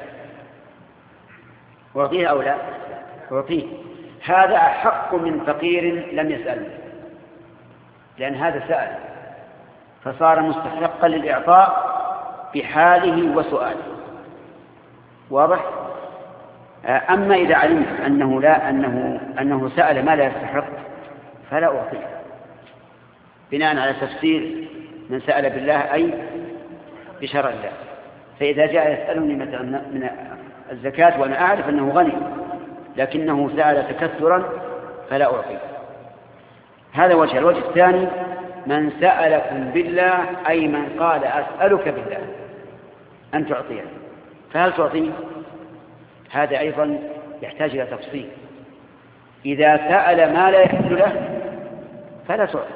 أعطيه أو لا؟ أعطيه. هذا أحق من فقير لم يسأل، لأن هذا سأل فصار مستحقا للإعطاء بحاله وسؤاله. واضح؟ أما إذا علمت أنه لا أنه أنه سأل ما لا يستحق فلا أعطيه، بناء على تفسير من سأل بالله أي بشرع الله. فإذا جاء يسألني مثلا من الزكاة وأنا أعرف أنه غني لكنه سأل تكثرا فلا أعطيه. هذا وجه. الوجه الثاني من سألكم بالله أي من قال أسألك بالله أن تعطيه، فهل تعطيه؟ هذا أيضا يحتاج إلى تفصيل. إذا سأل ما لا يحل له فلا تعطي.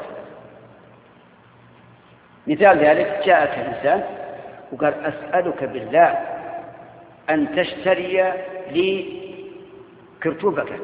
مثال ذلك جاءك إنسان وقال أسألك بالله أن تشتري لي كرتون بكت،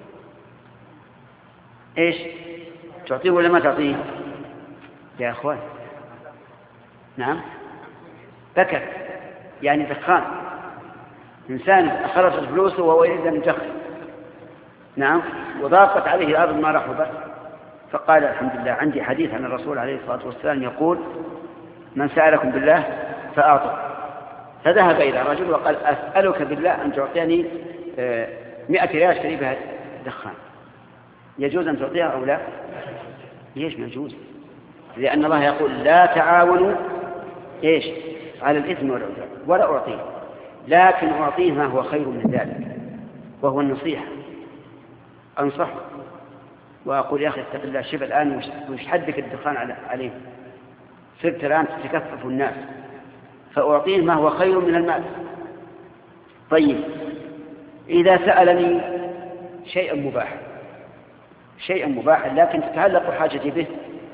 إيش تعطيه ولا ما تعطيه يا أخوان؟ نعم، بكت يعني دخان. إنسان خلصت فلوسه وهو يريد أن يدخن، نعم، وضاقت عليه الأرض ما رحبت، فقال الحمد لله عندي حديث عن الرسول عليه الصلاة والسلام يقول من سألكم بالله فأعطوا. فذهب إلى رجل وقال أسألك بالله أن تعطيني مئة ريال اشتري بها دخان، يجوز أن تعطيها أو لا؟ ليش ما يجوز؟ لأن الله يقول لا تعاونوا إيش على الإثم والعدوان، ولا أعطيه، لكن أعطيه ما هو خير من ذلك وهو النصيحة. أنصح وأقول يا أخي اتق الله، شوف الآن وش حدك الدخان عليه، صرت الآن تتكفف الناس، فأعطيه ما هو خير من المال. طيب إذا سألني شيئا مباحا شيئا مباحا لكن تتعلق حاجتي به،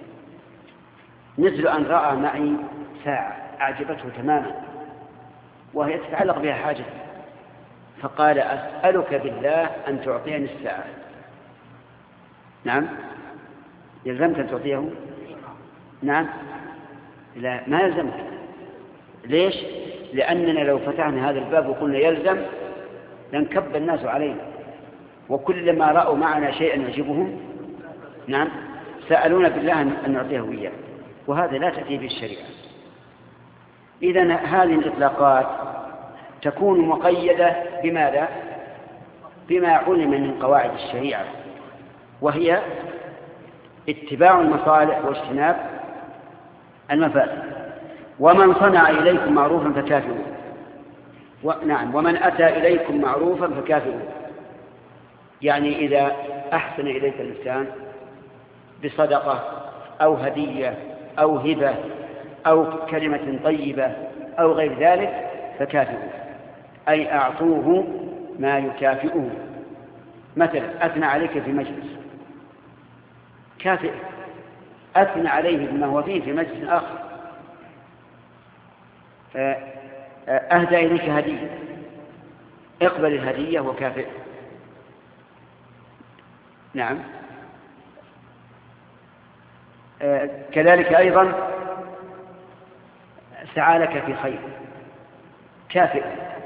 مثل أن رأى معي ساعة أعجبته تماما وهي تتعلق بها حاجتي، فقال أسألك بالله أن تعطيني الساعة، نعم، يلزمك أن تعطيه؟ نعم، لا ما يلزمك. ليش؟ لأننا لو فتحنا هذا الباب وقلنا يلزم لانكب الناس علينا، وكلما رأوا معنا شيئا يعجبهم نعم سألونا بالله أن نعطيه إياه، وهذا لا تأتي به الشريعة. إذن هذه الإطلاقات تكون مقيدة بماذا؟ بما علم من قواعد الشريعة، وهي اتباع المصالح واجتناب المفاسد. ومن صنع إليكم معروفا فكافئوه، نعم، ومن أتى إليكم معروفا فكافئوه، يعني إذا أحسن إليك الإنسان بصدقة أو هدية أو هبة أو كلمة طيبة أو غير ذلك فكافئوه، أي أعطوه ما يكافئه. مثلا أثنى عليك في مجلس، كافئ، أثنى عليه بما هو فيه في مجلس آخر، أهدى إليك هدية، اقبل الهدية وكافئ. نعم، كذلك أيضا سعى لك في خير، كافئ،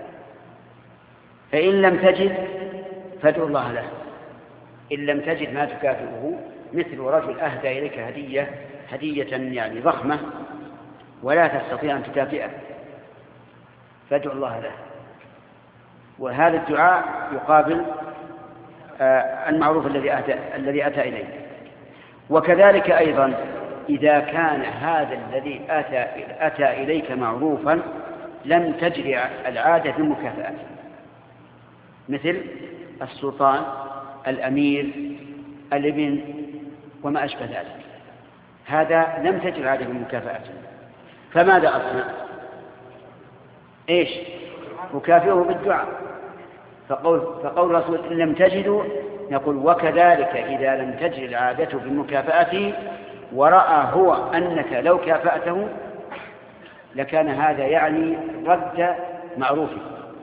فإن لم تجد فادعو الله له، إن لم تجد ما تكافئه، مثل رجل أهدى إليك هدية هدية يعني ضخمة ولا تستطيع أن تكافئه، فادعو الله له، وهذا الدعاء يقابل المعروف الذي أتى الذي أتى إليه. وكذلك أيضا إذا كان هذا الذي أتى أتى إليك معروفا لم تجري العادة بالمكافأة، مثل السلطان، الأمير، الابن وما أشبه ذلك، هذا لم تجري العادة بالمكافأة، فماذا أصنع؟ إيش؟ مكافئه بالدعاء. فقول, فقول رسول إن لم تجدوا، نقول وكذلك إذا لم تجري العادة بالمكافأة ورأى هو أنك لو كافأته لكان هذا يعني رد معروفه،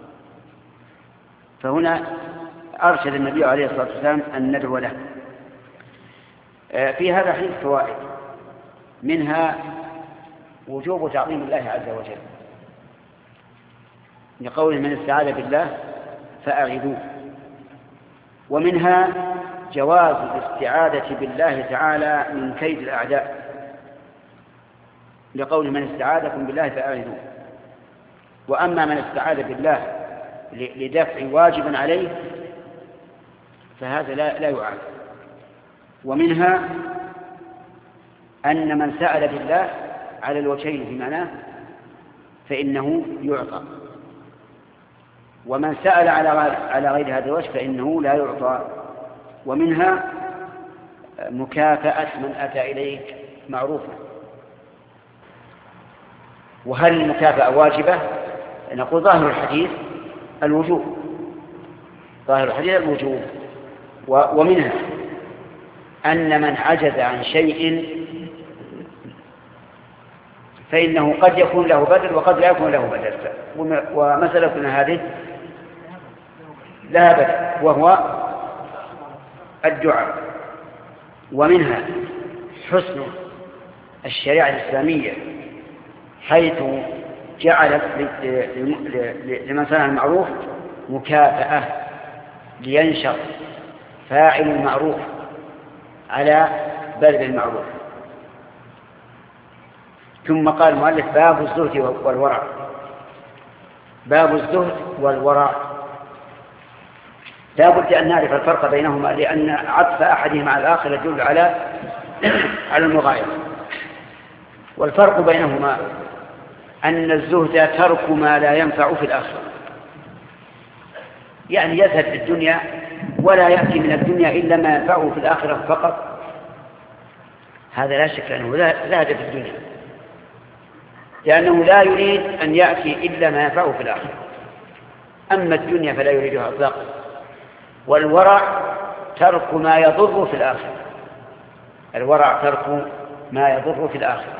فهنا أرشد النبي عليه الصلاة والسلام أن ندعو له. في هذا الحديث فوائد، منها وجوب تعظيم الله عز وجل لقوله من استعاذ بالله فأعذوه، ومنها جواز الاستعاذة بالله تعالى من كيد الأعداء لقوله من استعاذكم بالله فأعذوه. وأما من استعاذ بالله لدفع واجب عليه فهذا لا, لا يعاد. ومنها أن من سأل بالله على الوجهين في معناه فإنه يعطى، ومن سأل على غير هذا الوجه فإنه لا يعطى. ومنها مكافأة من أتى إليك معروفا. وهل المكافأة واجبة؟ نقول ظاهر الحديث الوجوب، ظاهر الحديث الوجوب. ومنها أن من عجز عن شيء فإنه قد يكون له بدل وقد لا يكون له بدل، ومسألتنا هذه لها بدل وهو الدعاء. ومنها حسن الشريعة الإسلامية حيث جعلت لمن صنع المعروف مكافأة لينشر فاعل المعروف على بذل المعروف. ثم قال المؤلف باب الزهد والورع. باب الزهد والورع لا بد أن نعرف الفرق بينهما، لأن عطف أحدهما على الآخر يدل على على المغايرة. والفرق بينهما أن الزهد ترك ما لا ينفع في الآخرة، يعني يزهد في الدنيا ولا يأتي من الدنيا إلا ما ينفعه في الآخرة فقط، هذا لا شك أنه زهد في الدنيا، لأنه لا يريد أن يأتي إلا ما ينفعه في الآخرة. أما الدنيا فلا يريدها إطلاقا. والورع ترك ما يضر في الآخرة، الورع ترك ما يضر في الآخرة.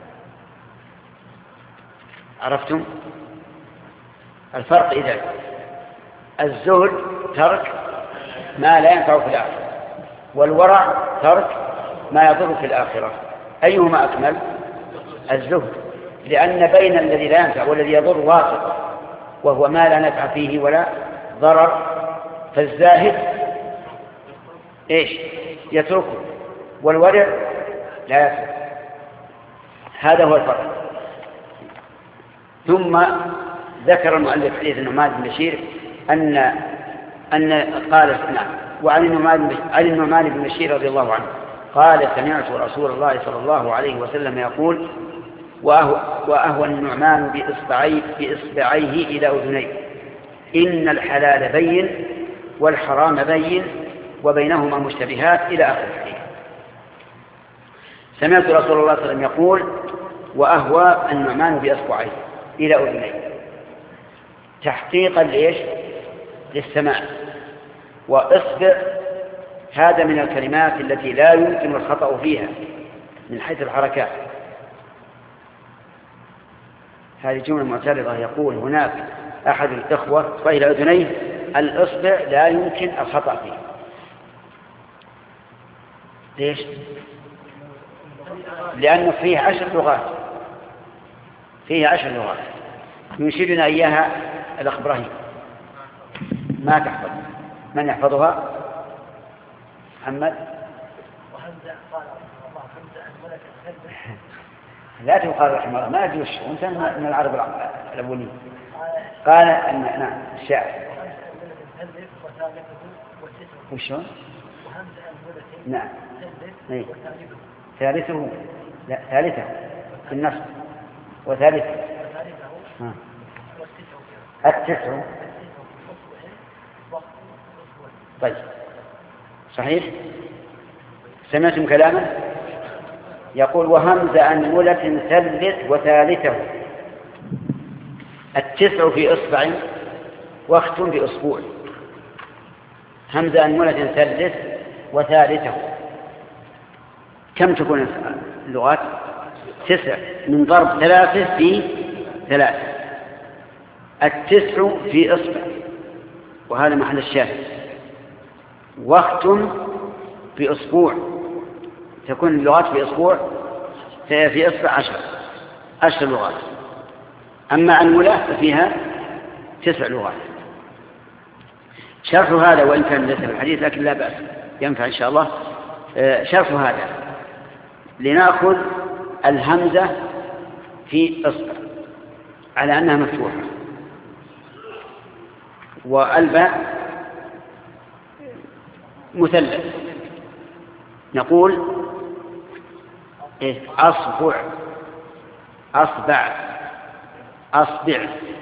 عرفتم الفرق؟ إذن الزهد ترك ما لا ينفع في الآخرة، والورع ترك ما يضر في الآخرة. أيهما أكمل؟ الزهد، لأن بين الذي لا ينفع والذي يضر واسط، وهو ما لا نفع فيه ولا ضرر، فالزاهد إيش؟ يتركه، والورع لا يترك. هذا هو الفرق. ثم ذكر المؤلف حديث النعمان بن بشير أن أن قال نعم وعن النعمان بن بشير رضي الله عنه قال سمعت رسول الله صلى الله عليه وسلم يقول وأهوى النعمان بإصبعيه, بإصبعيه إلى أذنيه إن الحلال بين والحرام بين وبينهما مشتبهات إلى آخر الحديث. سمعت رسول الله صلى الله عليه وسلم يقول وأهوى النعمان بإصبعيه إلى أذنيه تحقيقا لإيش؟ للسماع. وإصبع هذا من الكلمات التي لا يمكن الخطأ فيها من حيث الحركات. هذه جملة معترضة، يقول هناك أحد الإخوة وإلى أذنيه الإصبع لا يمكن الخطأ فيه. ليش؟ لأنه فيه عشر لغات، فيه عشر لغات ينشدنا إياها الأخ إبراهيم ما تحفظ. من يحفظها؟ محمد. لا تقال رحمه الله، ما أدري وش أنت من العرب الأولين. قال أن نعم الشاعر وشون؟ نعم إيه. ثالثه لا ثالثه في النصب وثالثه ها. التسع. طيب صحيح. سمعتم كلامه يقول وهمز أنملة ثلث وثالثه التسع في إصبع واختم بأسبوع. همز أنملة ثلث وثالثه كم تكون اللغات تسع من ضرب ثلاثة في ثلاثة. التسع في إصبع، وهذا محل الشاهد. وقت في أسبوع، تكون اللغات في أسبوع في إصبع عشر عشر لغات. أما أنملة ففيها تسع لغات. شرح هذا وإن كان ليس بالحديث لكن لا بأس ينفع إن شاء الله. شرح هذا لنأخذ الهمزة في إصبع على أنها مفتوحة، والباء مثلث. نقول إيه؟ أصبع، أصبع، أصبع،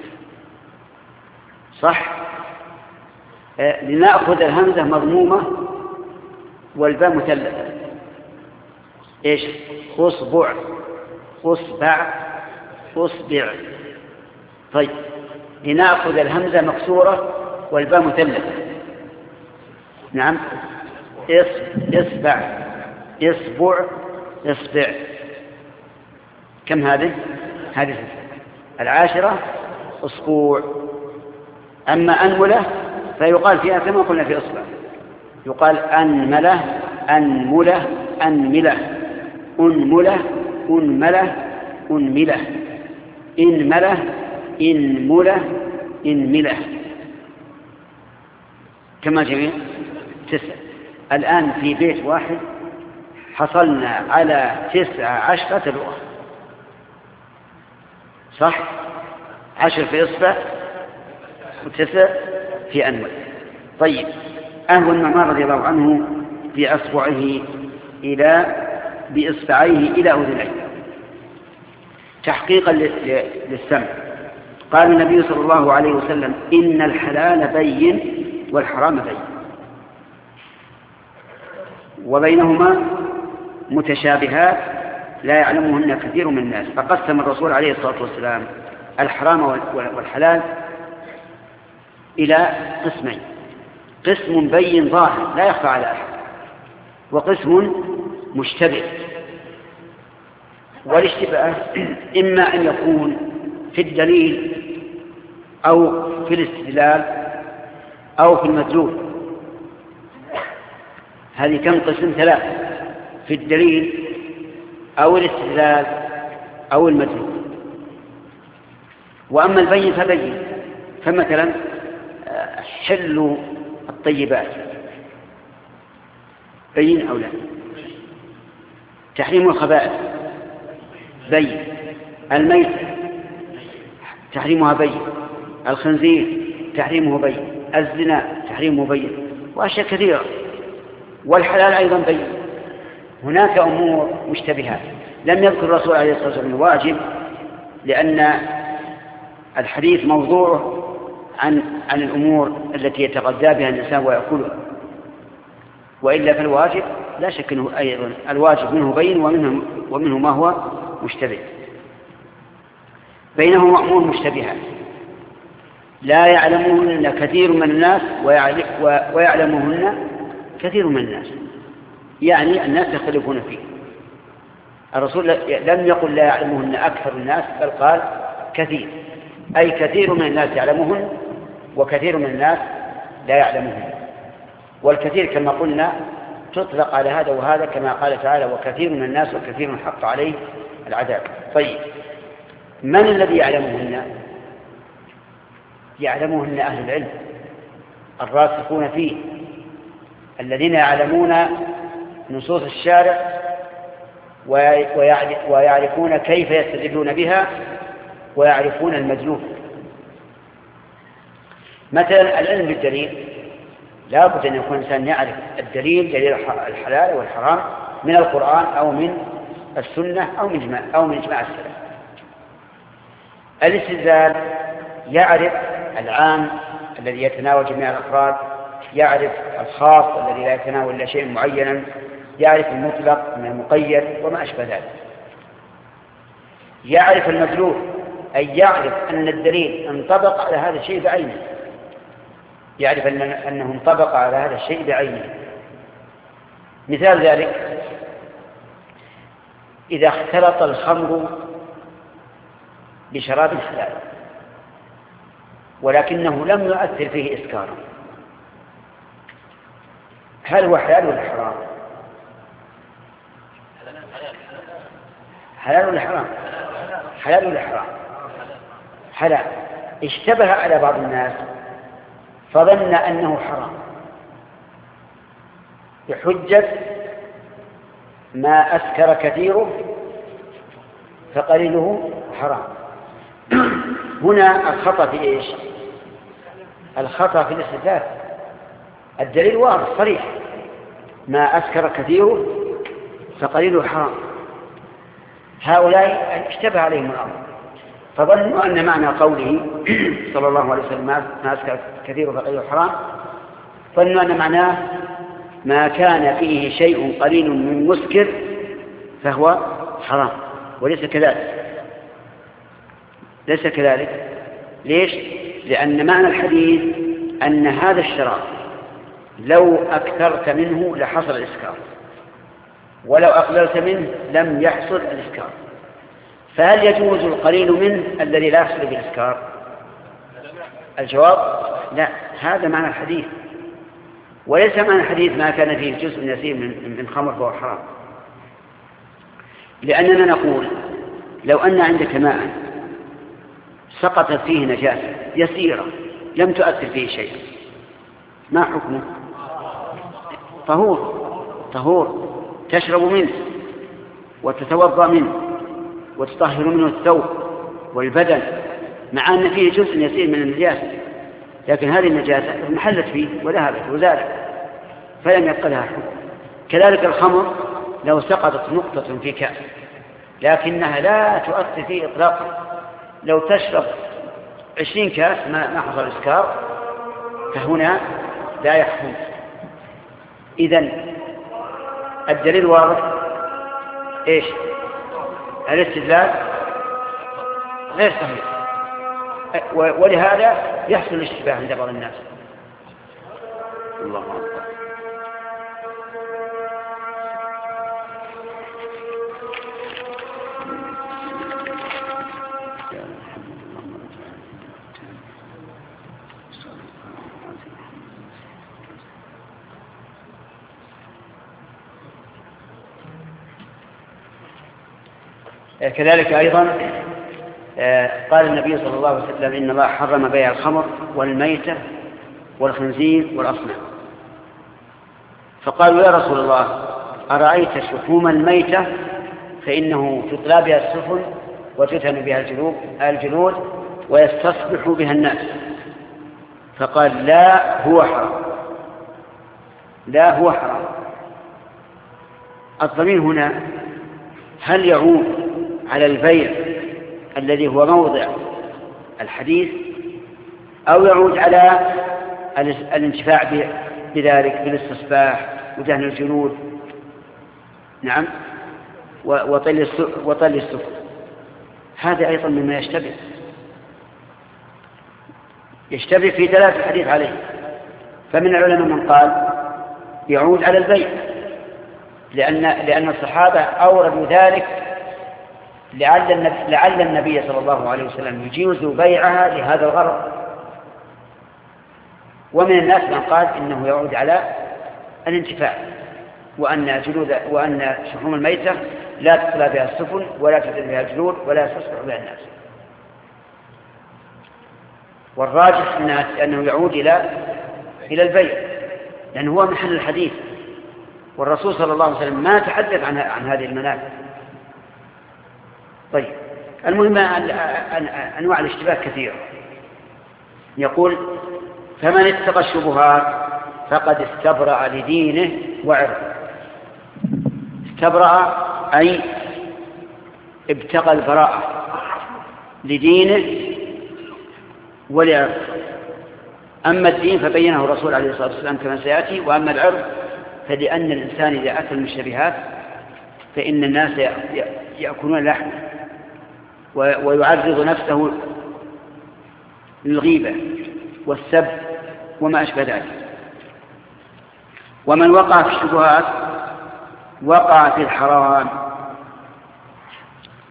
صح؟ إيه؟ لنأخذ الهمزة مضمومة والباء مثلثة. إيش؟ أصبع، أصبع، أصبع. طيب لنأخذ الهمزة مكسورة والباء مثلثة. نعم، إصبع، إصبع، إصبع. كم هذه؟ هذه العاشرة أسبوع. أما أنملة فيقال فيها كما قلنا في إصبع، يقال أنملة، أنملة، أنملة، أنملة، أنملة، أنملة، إنملة، إنملة، إنملة. كما جميع تسع. الآن في بيت واحد حصلنا على تسع عشرة لغة، صح؟ عشر في إصبع وتسع في أنملة. طيب أهو النعمان رضي الله عنه بأصبعه إلى بإصبعيه إلى أذنيه تحقيقا للسمع. قال النبي صلى الله عليه وسلم: إن الحلال بين والحرام بين، وبينهما متشابهات لا يعلمهن كثير من الناس. فقسم الرسول عليه الصلاة والسلام الحرام والحلال إلى قسمين: قسم بين ظاهر لا يخفى على أحد، وقسم مشتبه. والاشتباه إما أن يكون في الدليل أو في الاستدلال أو في المدلول. هذه كم قسم؟ ثلاثة: في الدليل أو الاستدلال أو المدلول. وأما البين فبين، فمثلا حل الطيبات بين أو لا، تحريم الخبائث بين، الميت تحريمها بين، الخنزير تحريمه بين، الزنا تحريمه بين، وأشياء كثيرة. والحلال أيضا بين. هناك أمور مشتبهات لم يذكر الرسول عليه الصلاة والسلام الواجب، لأن الحديث موضوع عن عن الأمور التي يتغذى بها الإنسان ويأكلها، وإلا فالواجب لا شك أنه أيضا الواجب منه بين ومنه, ومنه ما هو مشتبه. بينهما أمور مشتبهات لا يعلمهن كثير من الناس ويعلمهن كثير من الناس، يعني الناس يختلفون فيه. الرسول لم يقل لا يعلمهن أكثر الناس، بل قال كثير، أي كثير من الناس يعلمهن وكثير من الناس لا يعلمهن. والكثير كما قلنا تطلق على هذا وهذا، كما قال تعالى: وكثير من الناس وكثير حق عليه العذاب. طيب من الذي يعلمهن؟ يعلمهن أهل العلم الراسخون فيه، الذين يعلمون نصوص الشارع ويعرفون كيف يستدلون بها ويعرفون المدلول. مثلا العلم بالدليل، لا بد أن يكون الإنسان يعرف الدليل، دليل الحلال والحرام من القرآن أو من السنة أو من إجماع أو من إجماع السلف. الاستدلال يعرف العام الذي يتناول جميع الأفراد، يعرف الخاص الذي لا يتناول إلا شيء معينا، يعرف المطلق من المقيد وما أشبه ذلك. يعرف المدلول، أي يعرف أن الدليل انطبق على هذا الشيء بعينه، يعرف أن أنه انطبق على هذا الشيء بعينه. مثال ذلك إذا اختلط الخمر بشراب حلال ولكنه لم يؤثر فيه إسكارا، هل هو حلال ولا حرام؟ حلال ولا حرام؟ حلال ولا حرام؟ حلال. اشتبه على بعض الناس فظن أنه حرام بحجة ما أسكر كثيره فقليله حرام. هنا الخطأ في إيش؟ الخطأ في الاستدلال. الدليل واضح صريح، ما أسكر كثيره فقليله حرام. هؤلاء اشتبه عليهم الأمر فظنوا أن معنى قوله صلى الله عليه وسلم ما أسكر كثيره فقليله حرام، ظنوا أن معناه ما كان فيه شيء قليل من مسكر فهو حرام، وليس كذلك. ليس كذلك. ليش؟ لأن معنى الحديث أن هذا الشراب لو أكثرت منه لحصل الإسكار، ولو أقللت منه لم يحصل الإسكار. فهل يجوز القليل منه الذي لا يحصل بالإسكار؟ الجواب لا. هذا معنى الحديث، وليس معنى الحديث ما كان فيه جزء يسير من خمر فهو حرام. لأننا نقول لو أن عندك ماء سقطت فيه نجاسة يسيرة لم تؤثر فيه شيء، ما حكمه؟ طهور. طهور تشرب منه وتتوضأ منه وتطهر منه الثوب والبدن، مع أن فيه جزء يسير من النجاسة، لكن هذه النجاسة محلت فيه وذهبت وزالت فلم يبقى لها حكم. كذلك الخمر لو سقطت نقطة في كأس لكنها لا تؤثر فيه إطلاقا، لو تشرب عشرين كاس ما حصل إسكار فهنا لا يحكم. إذن الدليل واضح. إيش؟ الاستدلال غير صحيح، ولهذا يحصل الاشتباه عند بعض الناس. الله أكبر. كذلك أيضا قال النبي صلى الله عليه وسلم إن الله حرم بيع الخمر والميتة والخنزير والأصنام. فقالوا يا رسول الله أرأيت شحوم الميتة فإنه تطلى بها السفن وتتن بها الجلود ويستصبح بها الناس. فقال لا هو حرام، لا هو حرام. الضمير هنا هل يعود على البيع الذي هو موضع الحديث أو يعود على الانتفاع بذلك بالاستصباح ودهن الجلود؟ نعم، وطل السفن. هذا أيضا مما يشتبه يشتبه في ثلاث الحديث عليه. فمن العلماء من قال يعود على البيع لأن, لأن الصحابة أوردوا ذلك لعل النبي, لعل النبي صلى الله عليه وسلم يجيز بيعها لهذا الغرض. ومن الناس من قال إنه يعود على الانتفاع، وأن جلود وأن شحوم الميتة لا تطلى بها السفن ولا تطلى بها الجلود ولا تصبح بها الناس. والراجح أنه يعود إلى إلى البيع لأنه هو محل الحديث، والرسول صلى الله عليه وسلم ما تحدث عن عن هذه المنافع. طيب، المهم أنواع الاشتباه كثيرة. يقول فمن اتقى الشبهات فقد استبرأ لدينه وعرضه. استبرأ أي ابتغى البراءة لدينه ولعرضه. أما الدين فبينه الرسول عليه الصلاة والسلام كما سيأتي، وأما العرض فلأن الإنسان إذا أكل المشتبهات فإن الناس يأكلون لحمه ويعرض نفسه للغيبة والسب وما أشبه ذلك. ومن وقع في الشبهات وقع في الحرام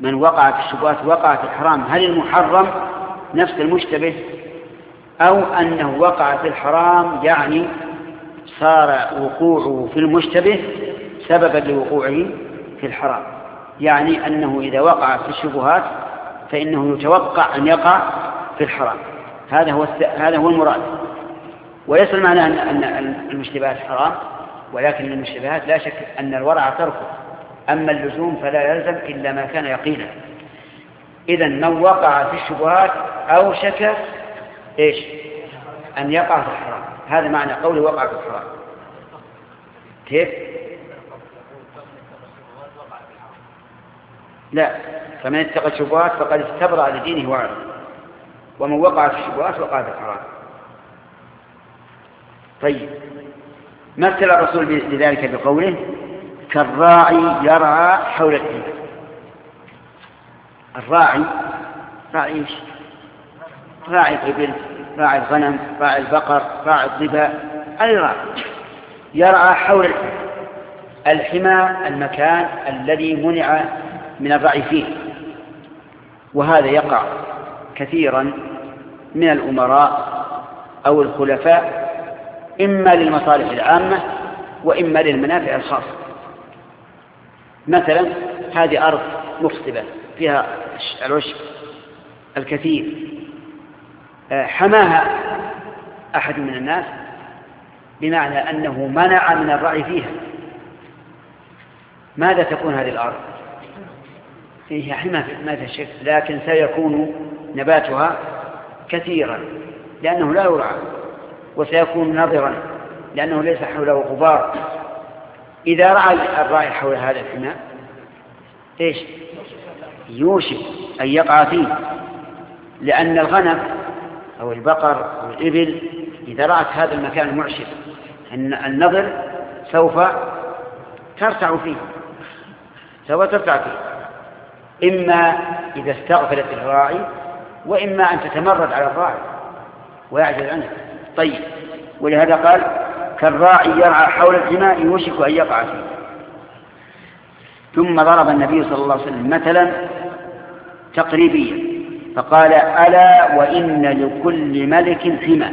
من وقع في الشبهات وقع في الحرام، هل المحرم نفس المشتبه أو أنه وقع في الحرام يعني صار وقوعه في المشتبه سببا لوقوعه في الحرام، يعني أنه إذا وقع في الشبهات فإنه يتوقع أن يقع في الحرام. هذا هو هذا هو المراد. وليس المعنى أن المشتبهات حرام، ولكن المشتبهات لا شك أن الورع تركه، أما اللزوم فلا يلزم إلا ما كان يقينا. إذن من وقع في الشبهات أوشك إيش أن يقع في الحرام، هذا معنى قوله وقع في الحرام. كيف؟ لا، فمن اتقى الشبهات فقد استبرأ لدينه وعرضه، ومن وقع في الشبهات وقع في الحرام. طيب، مثل الرسول بذلك بقوله كالراعي يرعى حول الحمى. الراعي راعي ايش؟ راعي الإبل، راعي الغنم، راعي البقر، راعي الظباء، أي راعي يرعى حول الحمى. الحمى المكان الذي منع من الرعي فيه، وهذا يقع كثيرا من الأمراء أو الخلفاء، إما للمصالح العامة وإما للمنافع الخاصة. مثلا هذه أرض مخصبة فيها العشب الكثير، حماها أحد من الناس بمعنى أنه منع من الرعي فيها. ماذا تكون هذه الأرض؟ فيها حمى ما في شك، لكن سيكون نباتها كثيرا لأنه لا يرعى، وسيكون نضرا لأنه ليس حوله غبار. إذا رعى الراعي حول هذا الحمى إيش؟ يوشك أن يقع فيه، لأن الغنم أو البقر أو الإبل إذا رأت هذا المكان المعشب النظر سوف ترتع فيه سوف ترتع فيه إما إذا استغفلت الراعي، وإما أن تتمرد على الراعي ويعجز عنه. طيب، ولهذا قال كالراعي يرعى حول الحمى يوشك أن يقع فيه. ثم ضرب النبي صلى الله عليه وسلم مثلا تقريبيا فقال ألا وإن لكل ملك حمى.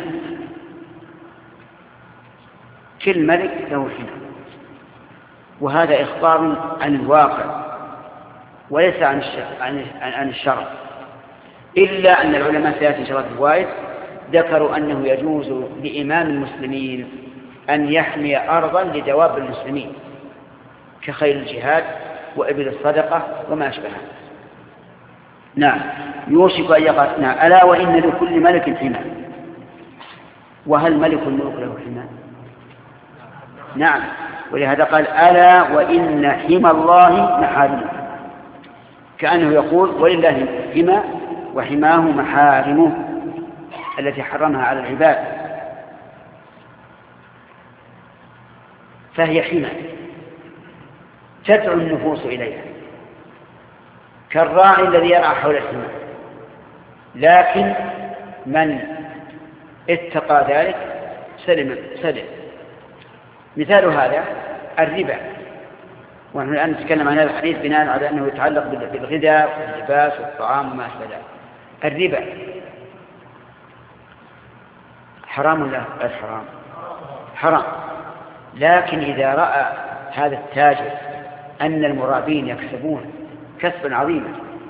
كل ملك له حمى، وهذا إخبار عن الواقع وليس عن عن الشرع، إلا أن العلماء سيأتي إن شاء الله في الفوائد ذكروا أنه يجوز لإمام المسلمين أن يحمي أرضا لدواب المسلمين كخيل الجهاد وإبل الصدقة وما أشبهها. نعم، يوشك أن يقع. نعم، ألا وإن لكل ملك حمى. وهل ملك الملوك له حمى؟ نعم، ولهذا قال ألا وإن حمى الله محارمه، كأنه يقول ولله حمى وحماه محارمه التي حرمها على العباد، فهي حمى تدعو النفوس إليها كالراعي الذي يرعى حول الحمى. لكن من اتقى ذلك سلم سلم. مثال هذا الربا، ونحن الآن نتكلم عن هذا الحديث بناء على أنه يتعلق بالغذاء واللباس والطعام وما أشبه ذلك. الربا حرام ولا غير حرام؟ حرام. لكن إذا رأى هذا التاجر أن المرابين يكسبون كسبا عظيما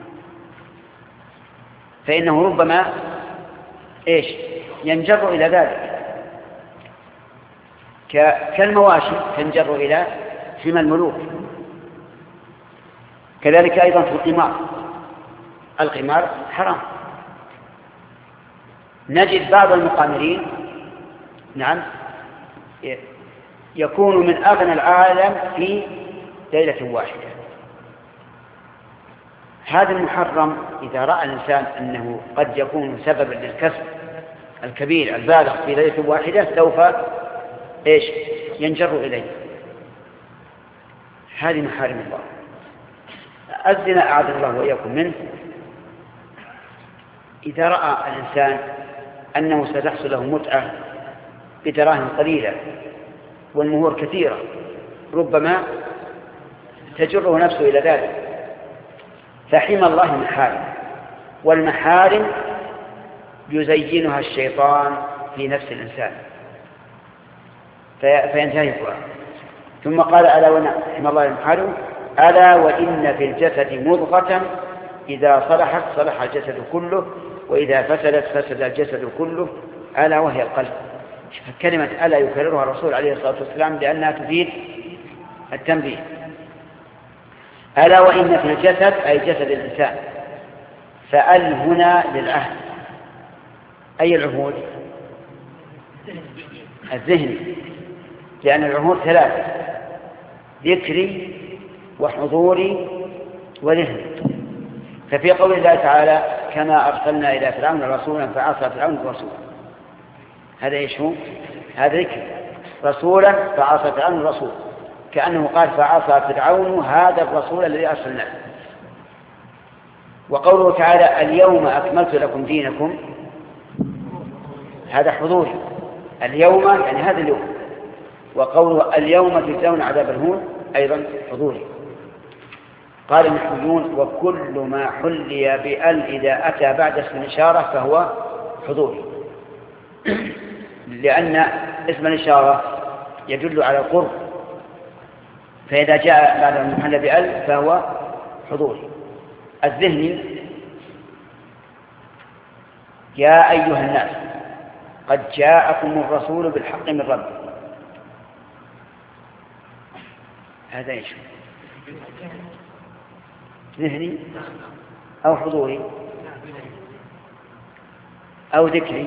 فإنه ربما إيش ينجر إلى ذلك، كالمواشي تنجر إلى حمى الملوك. كذلك أيضا في القمار، القمار حرام. نجد بعض المقامرين نعم يكون من أغنى العالم في ليلة واحدة. هذا المحرم إذا رأى الإنسان أنه قد يكون سببا للكسب الكبير البالغ في ليلة واحدة سوف إيش ينجر إليه. هذه محارم الله. الزنا أعاذ الله وإياكم منه. إذا رأى الإنسان أنه ستحصل له متعة بدراهم قليلة والمهور كثيرة ربما تجره نفسه إلى ذلك، فحمى الله محارم، والمحارم يزينها الشيطان في نفس الإنسان فينتهكها. ثم قال ألا وحمى الله المحارم ألا وإن في الجسد مضغة إذا صلحت صلح الجسد كله وإذا فسدت فسد الجسد كله ألا وهي القلب. كلمة ألا يكررها الرسول عليه الصلاة والسلام لأنها تفيد التنبيه. ألا وإن في الجسد أي جسد الإنسان، فأل هنا للعهد. أي العهود؟ الذهني، لأن العهود ثلاثة: ذكري وحضوري وذهني. ففي قول الله تعالى كما أرسلنا إلى فرعون رسولا فعصى فرعون الرسول، هذا ايش هو؟ هذا ذكر. رسولا فعصى فرعون الرسول، كأنه قال فعصى فرعون هذا الرسول الذي أرسلناه. وقوله تعالى اليوم أكملت لكم دينكم، هذا حضوري، اليوم يعني هذا اليوم. وقوله اليوم تجزون عذاب الهون أيضا حضوري. قال النحويون وكل ما حلي بأل إذا أتى بعد اسم الإشارة فهو حضوري، لأن اسم الإشارة يدل على القرب، فإذا جاء بعد المحل بأل فهو حضوري. الذهني يا أيها الناس قد جاءكم الرسول بالحق من ربكم، هذا ايش؟ ذهني أو حضوري أو ذكري؟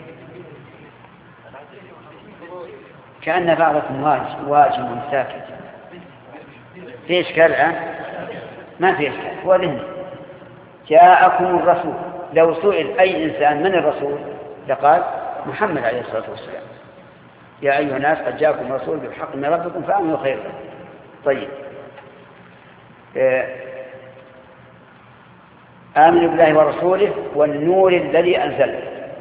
كأن بعضكم واجم ساكت. في إشكال الآن؟ ما في إشكال، هو ذهني. جاءكم الرسول، لو سئل أي إنسان من الرسول لقال محمد عليه الصلاة والسلام. يا أيها الناس قد جاءكم الرسول بالحق من ربكم فآمنوا خيرا. طيب، آمنوا بالله ورسوله والنور الذي أنزل.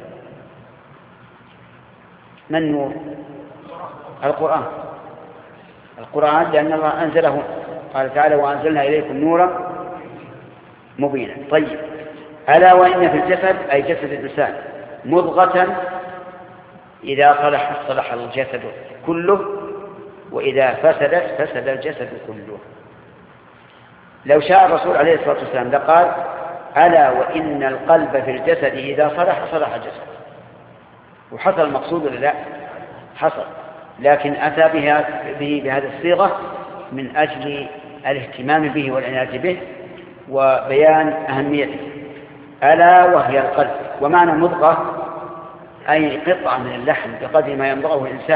ما النور؟ القرآن. القرآن لأن الله أنزله، قال تعالى وأنزلنا إليكم نورا مبينا. طيب، ألا وإن في الجسد أي جسد الإنسان مضغة إذا صلح صلح الجسد كله وإذا فسدت فسد الجسد كله. لو شاء الرسول عليه الصلاة والسلام لقال ألا وإن القلب في الجسد إذا صلح صلح الجسد، وحصل المقصود ولا لا؟ حصل، لكن أتى به بهذه الصيغة من أجل الاهتمام به والعناية به وبيان أهميته. ألا وهي القلب. ومعنى مضغة أي قطعة من اللحم بقدر ما يمضغه الإنسان،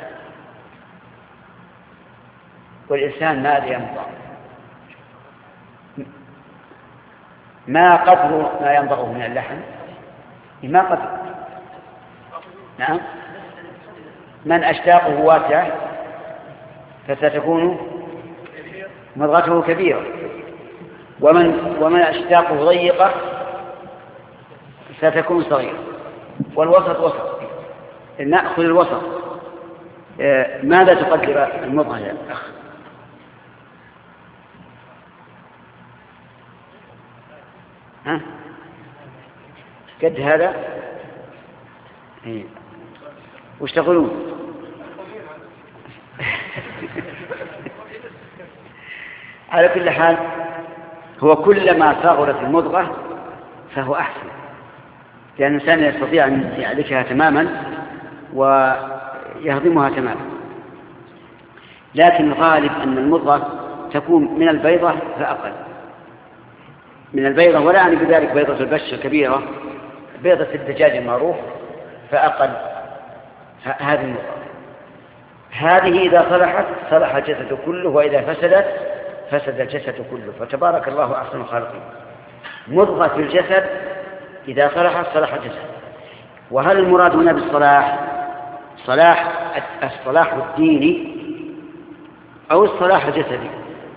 والإنسان ماذا يمضغ؟ ما قدر ما يمضغه من اللحم؟ ما قدر. نعم، من أشتاقه واسعة فستكون مضغته كبيرة، ومن ومن أشتاقه ضيقة ستكون صغيرة، والوسط وسط. نأخذ الوسط. ماذا تقدر المضغة يا أخ؟ ها؟ قد هذا؟ إيه. وش تقولون؟ على كل حال هو كلما صغرت المضغة فهو أحسن، لأن الإنسان يستطيع أن يعالجها تماما ويهضمها تماما. لكن الغالب أن المضغة تكون من البيضة فأقل من البيضة، ولا يعني بذلك بيضة البش الكبيرة، بيضة الدجاج المعروف فأقل هذه المضغة. هذه إذا صلحت صلح الجسد كله، وإذا فسدت فسد الجسد كله. فتبارك الله أحسن الخالقين. مضغة في الجسد إذا صلحت صلح الجسد. وهل المراد هنا بالصلاح صلاح الصلاح الديني أو الصلاح الجسدي؟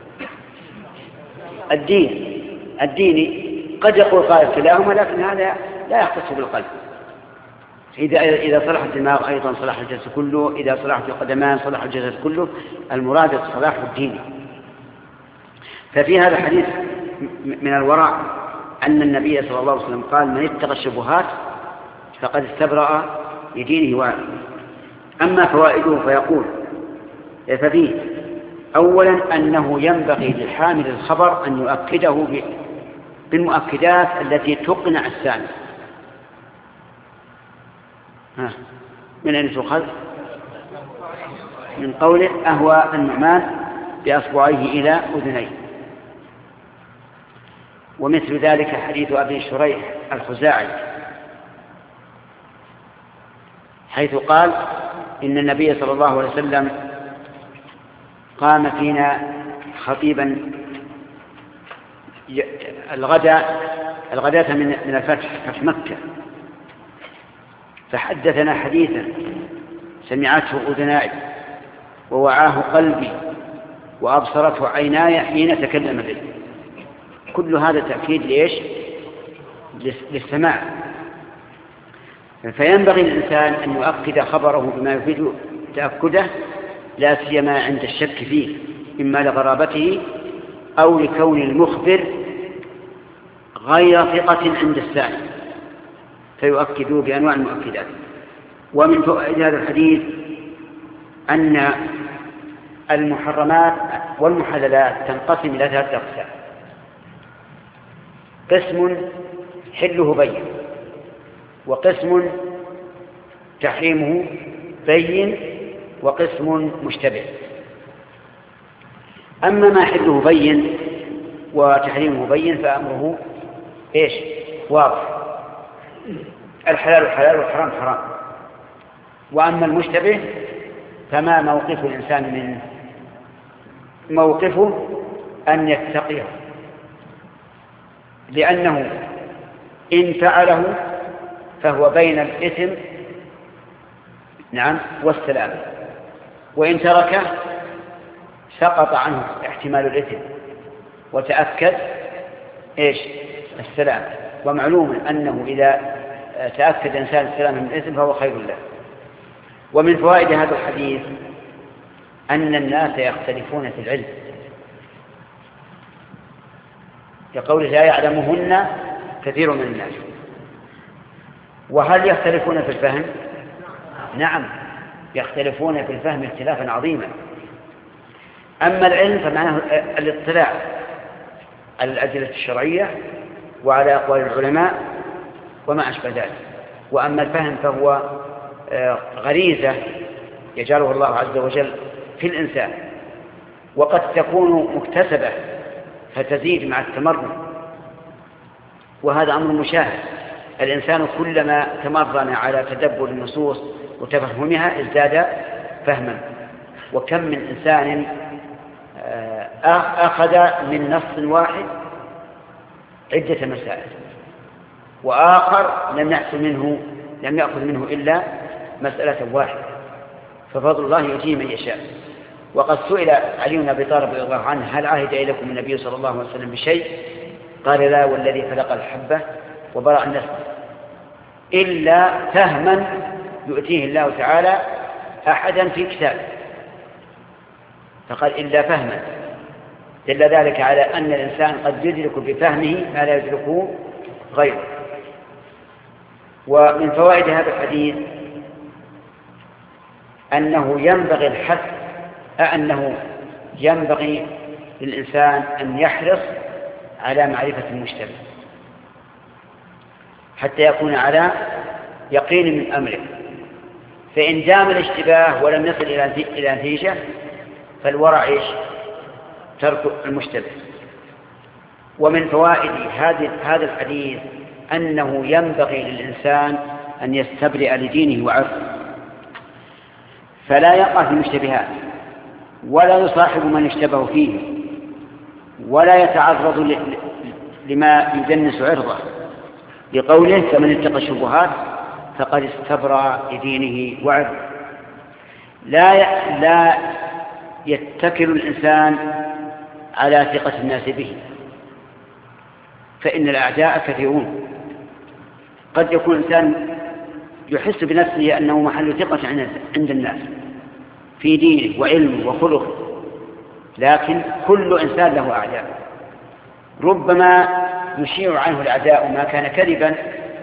الدين الديني قد يقول قائل كلاهما، لكن هذا لا يختص بالقلب. إذا إذا صلح الدماغ أيضا صلح الجسد كله، إذا صلحت القدمان صلح الجسد كله. المراد الصلاح الديني. ففي هذا الحديث من الورع أن النبي صلى الله عليه وسلم قال من اتقى الشبهات فقد استبرأ لدينه وعرضه. أما فوائده فيقول ففيه أولا أنه ينبغي لحامل الخبر أن يؤكده بالمؤكدات التي تقنع السامع. ها من أين تؤخذ؟ من قوله أهوى النعمان بأصبعيه إلى أذنيه. ومثل ذلك حديث أبي شريح الخزاعي حيث قال إن النبي صلى الله عليه وسلم قام فينا خطيبا الغداء الغداة من الفتح فتح مكة، فحدثنا حديثا سمعته أذناي ووعاه قلبي وأبصرته عيناي حين تكلم به. كل هذا تأكيد ليش؟ للسماع. فينبغي للإنسان أن يؤكد خبره بما يفيد تأكده، لا سيما عند الشك فيه، إما لغرابته أو لكون المخبر غير ثقة عند السائل، فيؤكدوا بأنواع المؤكدات. ومن فوائد هذا الحديث أن المحرمات والمحللات تنقسم إلى ثلاثة أقسام: قسم حله بين، وقسم تحريمه بين، وقسم مشتبه. أما ما حله بين وتحريمه بين فأمره إيش؟ واضح، الحلال حلال والحرام حرام. وأما المشتبه فما موقف الإنسان منه؟ موقفه أن يتقيه، لأنه إن فعله فهو بين الإثم نعم والسلام، وإن تركه سقط عنه احتمال الإثم وتأكد إيش؟ السلام. ومعلوم أنه إذا تأكد إنسان السلام من الإثم فهو خير له. ومن فوائد هذا الحديث أن الناس يختلفون في العلم، كقوله لا يعلمهن كثير من الناس. وهل يختلفون في الفهم؟ نعم، يختلفون في الفهم اختلافا عظيما. أما العلم فمعناه الاطلاع على الأدلة الشرعية وعلى أقوال العلماء وما أشبه ذلك. وأما الفهم فهو غريزة يجعله الله عز وجل في الإنسان، وقد تكون مكتسبة فتزيد مع التمرن، وهذا أمر مشاهد. الإنسان كلما تمرن على تدبر النصوص وتفهمها ازداد فهما. وكم من إنسان أخذ من نص واحد عدة مسائل، وآخر لم يحصل منه لم يأخذ منه إلا مسألة واحدة، ففضل الله يؤتيه من يشاء. وقد سئل علي بن أبي طالب رضي الله عنه هل عهد إليكم النبي صلى الله عليه وسلم بشيء؟ قال لا والذي فلق الحبة وبرأ النسل، إلا فهما يؤتيه الله تعالى أحدا في كتابه. فقال إلا فهما، دل ذلك على أن الإنسان قد يدرك بفهمه ما لا يدركه غيره. ومن فوائد هذا الحديث أنه ينبغي الحث أنه ينبغي للإنسان أن يحرص على معرفة المشتبه حتى يكون على يقين من أمره. فإن دام الاشتباه ولم يصل إلى نتيجة فالورع إيش؟ ترك المشتبه. ومن فوائد هذا الحديث أنه ينبغي للإنسان أن يستبرئ لدينه وعرضه، فلا يقع في المشتبهات ولا يصاحب من يشتبه فيه ولا يتعرض لما يدنس عرضه، لقوله فمن اتقى الشبهات فقد استبرأ لدينه وعرضه. لا لا يتكل الإنسان على ثقة الناس به، فإن الأعداء كثيرون. قد يكون الإنسان يحس بنفسه أنه محل ثقة عند الناس في دينه وعلمه وخلقه، لكن كل إنسان له أعداء، ربما يشيع عنه الأعداء ما كان كذبا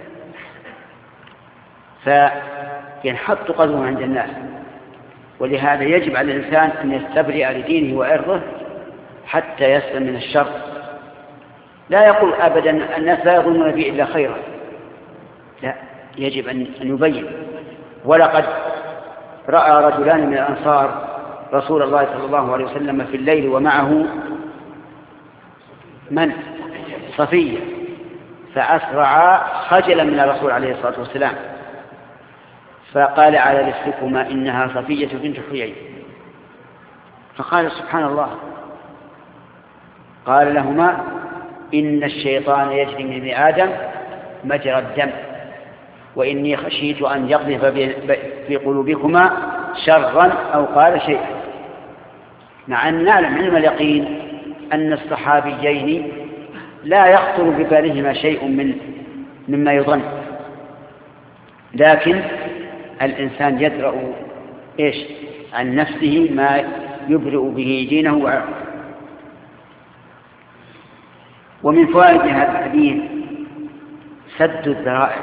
فينحط قدره عند الناس. ولهذا يجب على الإنسان أن يستبرئ لدينه وعرضه حتى يسلم من الشر. لا يقول أبدا الناس لا يظنون بي إلا خيرا، لا، يجب أن يبين. ولقد رأى رجلان من الأنصار رسول الله صلى الله عليه وسلم في الليل ومعه من؟ صفية، فأسرعا خجلا من الرسول عليه الصلاة والسلام، فقال على رسلكما إنها صفية بنت حيي. فقال سبحان الله. قال لهما إن الشيطان يجري من ابن آدم مجرى الدم، وإني خشيت أن يقذف في قلوبكما شرا أو قال شيئا. مع أن نعلم علم اليقين أن الصحابيين لا يخطر ببالهما شيء من مما يظن، لكن الإنسان يدرأ إيش عن نفسه ما يبرئ به دينه وعرضه. ومن فوائد هذا الحديث سد الذرائع،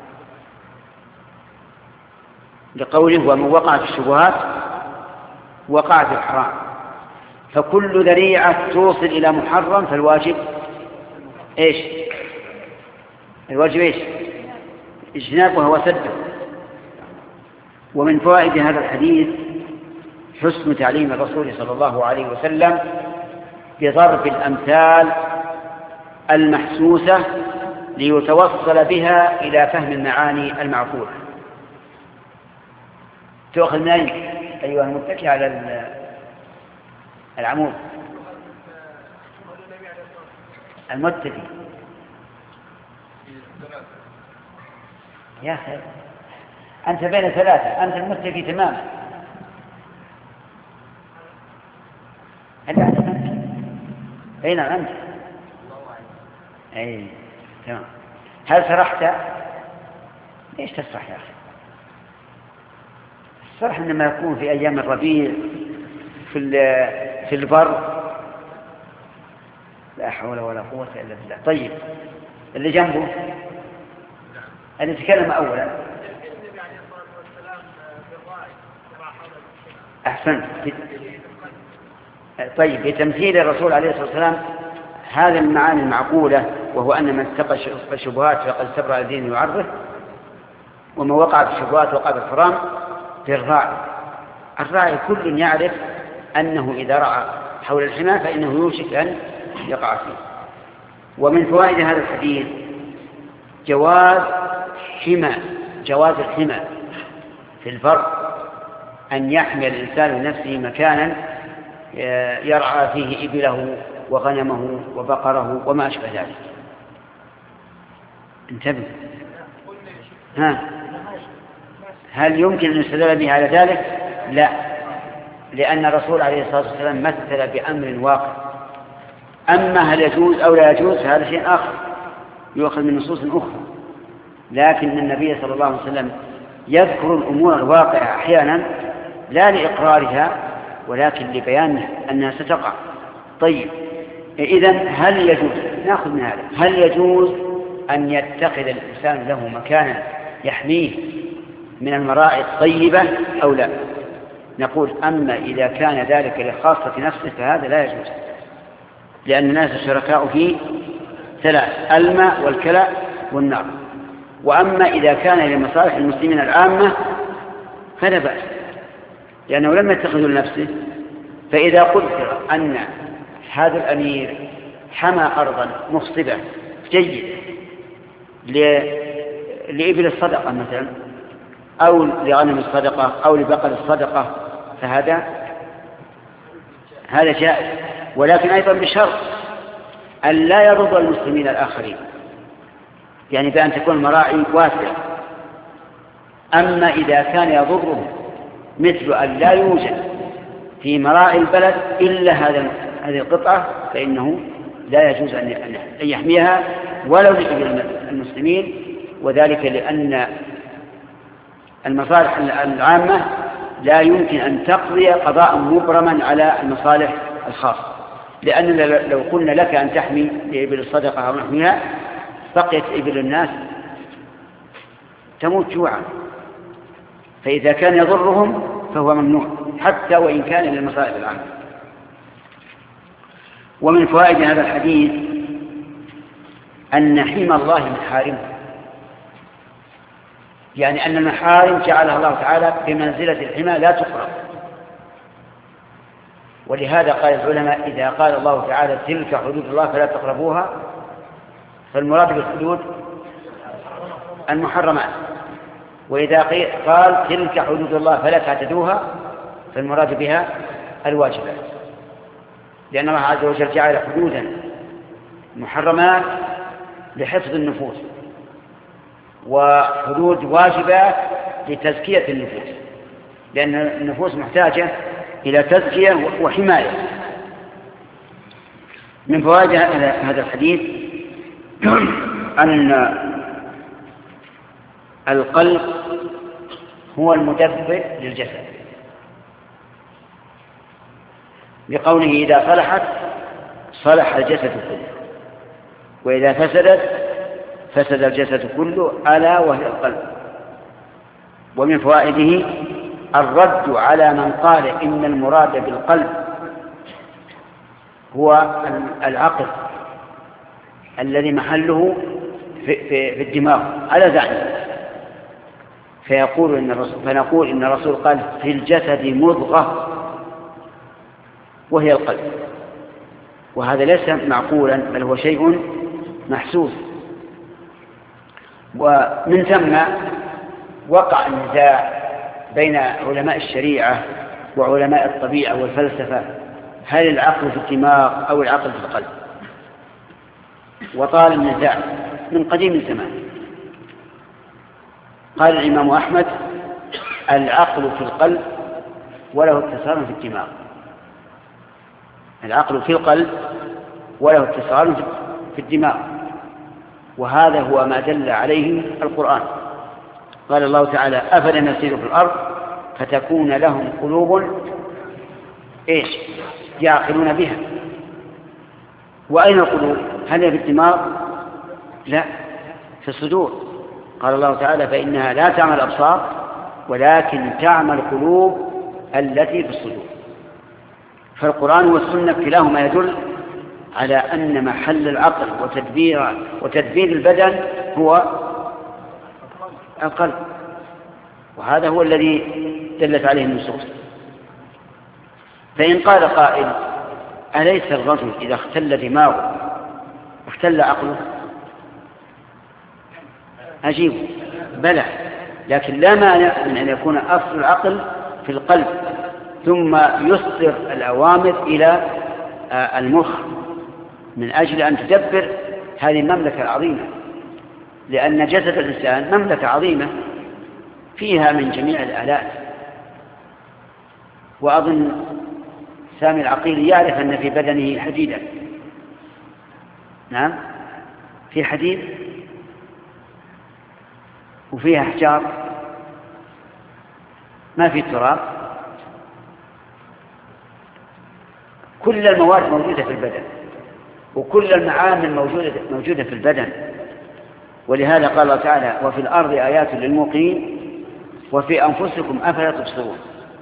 لقوله ومن وقع في الشبهات وقع في الحرام. فكل ذريعة توصل إلى محرم فالواجب إيش؟ الواجب إيش؟ اجتنابه وسده. ومن فوائد هذا الحديث حسن تعليم الرسول صلى الله عليه وسلم بضرب الأمثال المحسوسة ليتوصل بها إلى فهم المعاني المعقولة. تأخذ من أين أيها المتكئ على العمود؟ المتكئ يا أخي أنت بين ثلاثة، أنت المتكئ تماما. هل أنت أين أنت؟ أي تمام. هل سرحت؟ ليش تسرح يا أخي؟ السرح إنما يكون في أيام الربيع في في البر. لا حول ولا قوة إلا بالله. طيب اللي جنبه اللي تكلم أولا أحسنت. طيب بتمثيل الرسول عليه الصلاة والسلام هذه المعاني المعقولة، وهو أن من اتقى الشبهات فقد استبرأ دينه وعرضه، ومن وقع في الشبهات وقع في الحرام في الراعي. الراعي كل يعرف أنه إذا رأى حول الحمى فإنه يوشك أن يقع فيه. ومن فوائد هذا الحديث جواز حمى جواز الحمى في البر، أن يحمي الإنسان لنفسه مكانا يرعى فيه إبله وغنمه وبقره وما أشبه ذلك. انتبه. ها هل يمكن أن يستدل به على ذلك؟ لا، لأن الرسول عليه الصلاة والسلام مثل بأمر واقع. أما هل يجوز أو لا يجوز هذا شيء آخر يؤخذ من نصوص أخرى، لكن النبي صلى الله عليه وسلم يذكر الأمور الواقعة أحيانا لا لإقرارها ولكن لبيان أنها ستقع. طيب إذن هل يجوز نأخذ من هذا هل يجوز أن يتخذ الإنسان له مكانا يحميه من المراعي الطيبة أو لا؟ نقول أما إذا كان ذلك لخاصة نفسه فهذا لا يجوز، لأن الناس شركاء في ثلاث: الماء والكلى والنار. وأما إذا كان لمصالح المسلمين العامة فلا بأس، لأنه لم يتخذ لنفسه. فإذا قدر أن هذا الأمير حمى أرضا مخصبة جيدة لإبل الصدقة مثلا، أو لغنم الصدقة أو لبقر الصدقة، فهذا هذا جائز، ولكن أيضا بشرط أن لا يضر المسلمين الآخرين، يعني بأن تكون المراعي واسعة. أما إذا كان يضره مثل أن لا يوجد في مراعي البلد إلا هذا هذه القطعة فإنه لا يجوز أن يحميها ولو لإبل المسلمين، وذلك لأن المصالح العامة لا يمكن أن تقضي قضاء مبرما على المصالح الخاصة. لأن لو قلنا لك أن تحمي لإبل الصدقة أو نحميها بقيت إبل الناس تموت جوعا، فإذا كان يضرهم فهو ممنوع حتى وإن كان للمصالح العامة. ومن فوائد هذا الحديث أن حمى الله محارمه، يعني أن المحارم جعلها الله تعالى بمنزلة الحمى لا تقرب. ولهذا قال العلماء إذا قال الله تعالى تلك حدود الله فلا تقربوها، فالمراد بالحدود المحرمات، وإذا قال تلك حدود الله فلا تعتدوها فالمراد بها الواجبات، لأن الله عز وجل جعل حدودا محرمات لحفظ النفوس وحدود واجبات لتزكية النفوس، لأن النفوس محتاجة إلى تزكية وحماية. من فوائد هذا الحديث أن القلب هو المدبر للجسد، بقوله إذا صلحت صلح الجسد كله، وإذا فسدت فسد الجسد كله، ألا وهي القلب. ومن فوائده الرد على من قال إن المراد بالقلب هو العقل الذي محله في, في, في الدماغ على زعمه، فيقول إن الرسول فنقول إن الرسول قال في الجسد مضغة وهي القلب، وهذا ليس معقولا بل هو شيء محسوس. ومن ثم وقع النزاع بين علماء الشريعة وعلماء الطبيعة والفلسفة، هل العقل في الدماغ أو العقل في القلب؟ وطال النزاع من قديم الزمان. قال الإمام أحمد العقل في القلب وله اتصال في الدماغ، العقل في القلب وله اتصال في الدماغ، وهذا هو ما دل عليه القرآن. قال الله تعالى أفلم يسيروا في الأرض فتكون لهم قلوب إيش يعقلون بها. وأين القلوب؟ هل هي في الدماغ؟ لا، في الصدور. قال الله تعالى فإنها لا تعمى الأبصار ولكن تعمى القلوب التي في الصدور. فالقرآن والسنة كلاهما يدل على أن محل العقل وتدبير وتدبير البدن هو القلب، وهذا هو الذي دلت عليه النصوص. فإن قال قائل أليس الرجل إذا اختل دماغه اختل عقله؟ أجيب بلى، لكن لا مانع من أن يكون أصل العقل في القلب ثم يصدر الأوامر إلى المخ من أجل أن تدبر هذه المملكة العظيمة، لأن جسد الإنسان مملكة عظيمة فيها من جميع الآلات. وأظن سامي العقيل يعرف أن في بدنه حديدا. نعم، في حديد وفيها أحجار، ما في تراب، كل المواد موجودة في البدن وكل المعامل موجودة, موجودة في البدن. ولهذا قال الله تعالى وفي الأرض آيات للموقنين وفي أنفسكم أفلا تبصرون.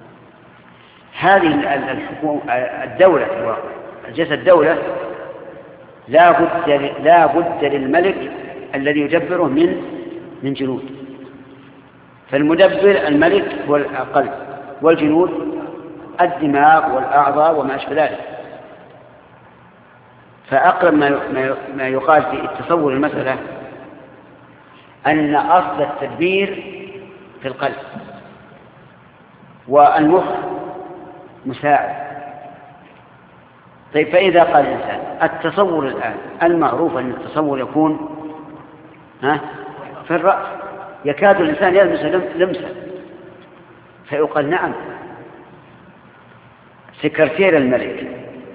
هذه الدولة الجسد دولة لا بد لا بد للملك الذي يدبره من من جنود، فالمدبر الملك هو القلب، والجنود الدماغ والأعضاء وما أشبه ذلك. فأقرب ما يقال في التصور المسألة أن أصل التدبير في القلب والمخ مساعد. طيب فإذا قال الإنسان التصور الآن المعروف أن التصور يكون ها في الرأس، يكاد الإنسان يلمس لمسا، فيقال نعم سكرتير الملك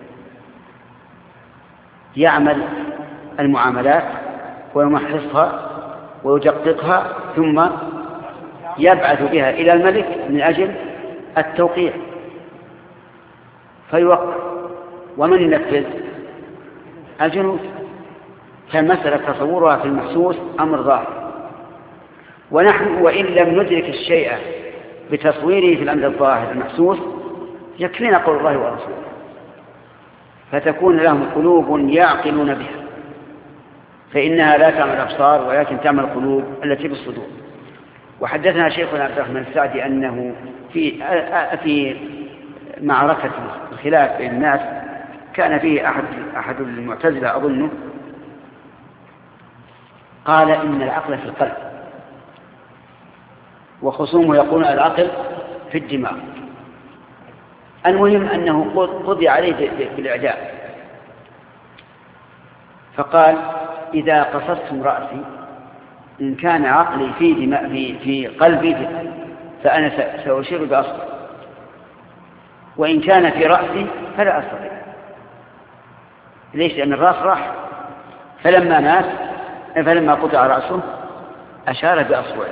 يعمل المعاملات ويمحصها ويدققها ثم يبعث بها إلى الملك من أجل التوقيع فيوقع. ومن ينفذ؟ الجنود. فالمسألة تصورها في المحسوس أمر ظاهر، ونحن وإن لم ندرك الشيء بتصويره في الأمر الظاهر المحسوس يكفينا قول الله ورسوله، فتكون لهم قلوب يعقلون بها، فإنها لا تعمل الأبصار ولكن تعمل القلوب التي بالصدور. وحدثنا شيخنا عبد الرحمن السعدي أنه في في معركة الخلاف بين الناس كان فيه أحد أحد المعتزلة أظنه قال إن العقل في القلب، وخصومه يقولون العقل في الدماغ. المهم أنه قضي عليه بالإعدام، فقال إذا قصصتم رأسي إن كان عقلي في دماء في في قلبي فأنا سأشير بأصبع، وإن كان في رأسي فلا أستطيع. ليش؟ لأن الرأس راح، فلما مات فلما قطع رأسه أشار بأصبعه،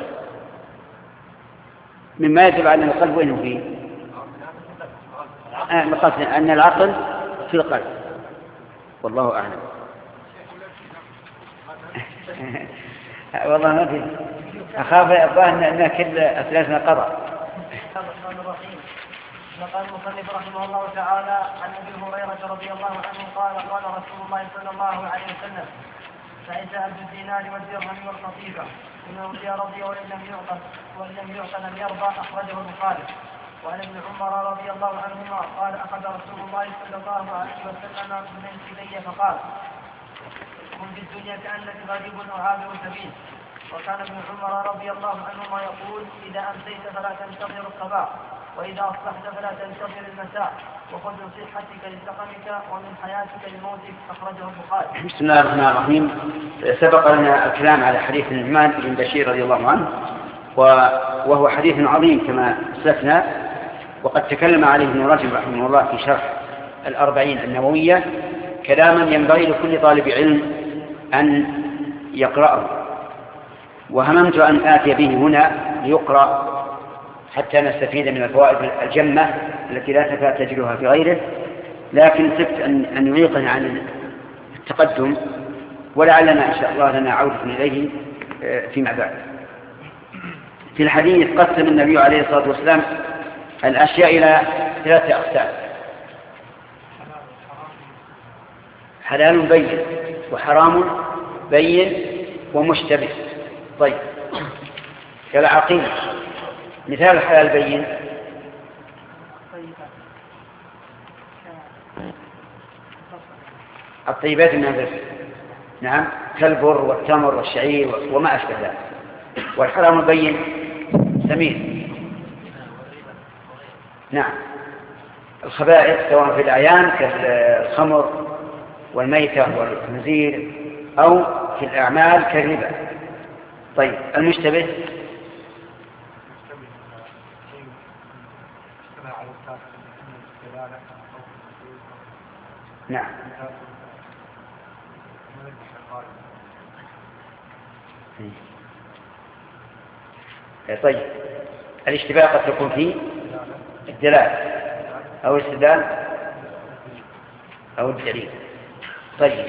مما يدل على أن القلب وينه فيه؟ أن العقل في القلب، والله أعلم. والله ما في، أخاف الظاهر أن كل أثلاثنا قضى. قال المصنف رحمه الله تعالى عن ابي هريره رضي الله عنه قال قال رسول الله صلى الله عليه وسلم: فإن أبو الدينار والدرهم والقطيفة إن أولي رضي وإن لم يعطى وإن لم يعطى لم يرضى، أخرجه البخاري. وعن ابن عمر رضي الله عنهما قال: أخذ رسول الله صلى الله عليه وسلم من سبي فقال: كن في الدنيا كأنك غريب أو عابر سبيل. وكان ابن عمر رضي الله عنهما يقول: إذا أمسيت فلا تنتظر الصباح، وإذا أصبحت فلا تنتظر المساء، وخذ من صحتك لسقمك ومن حياتك لموتك. أخرجه البخاري. بسم الله الرحمن الرحيم. سبق لنا الكلام على حديث النعمان بن بشير رضي الله عنه، وهو حديث عظيم كما أسلفنا، وقد تكلم عليه ابن رجب رحمه الله في شرح الأربعين النووية كلاما ينبغي لكل طالب علم أن يقرأه، وهممت أن آتي به هنا ليقرأ حتى نستفيد من الفوائد الجمة التي لا تكاد تجدها في غيره، لكن خفت أن يعيقنا عن التقدم، ولعلنا إن شاء الله لنا عودة إليه فيما بعد. في الحديث قسم النبي عليه الصلاة والسلام الأشياء إلى ثلاثة أقسام: حلال بين، وحرام بين، ومشتبه. طيب، كالعقيدة مثال الحلال بين: الطيبات من الرزق، نعم، كالبر والتمر والشعير وما أشبه ذلك. والحرام بين سمين، نعم، الخبائث سواء في الأعيان كالخمر والميتة والخنزير أو في الأعمال كالربا. طيب، المشتبه نعم. طيب، الاشتباه قد تكون فيه الدلالة أو الاستدلال أو الدليل. طيب،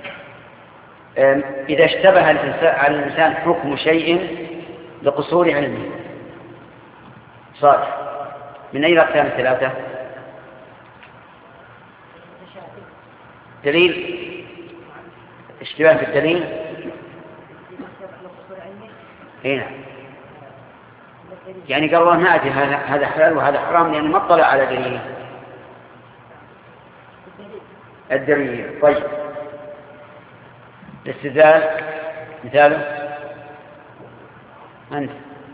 إذا اشتبه على الإنسان حكم شيء لقصور علمه صالح، من أي الأقسام الثلاثة؟ دليل، اشتباه في الدليل، هنا يعني قال الله ما أدري هذا حلال وهذا حرام لأنه ما اطلع على دليل الدليل. طيب، الاستدلال مثاله أنت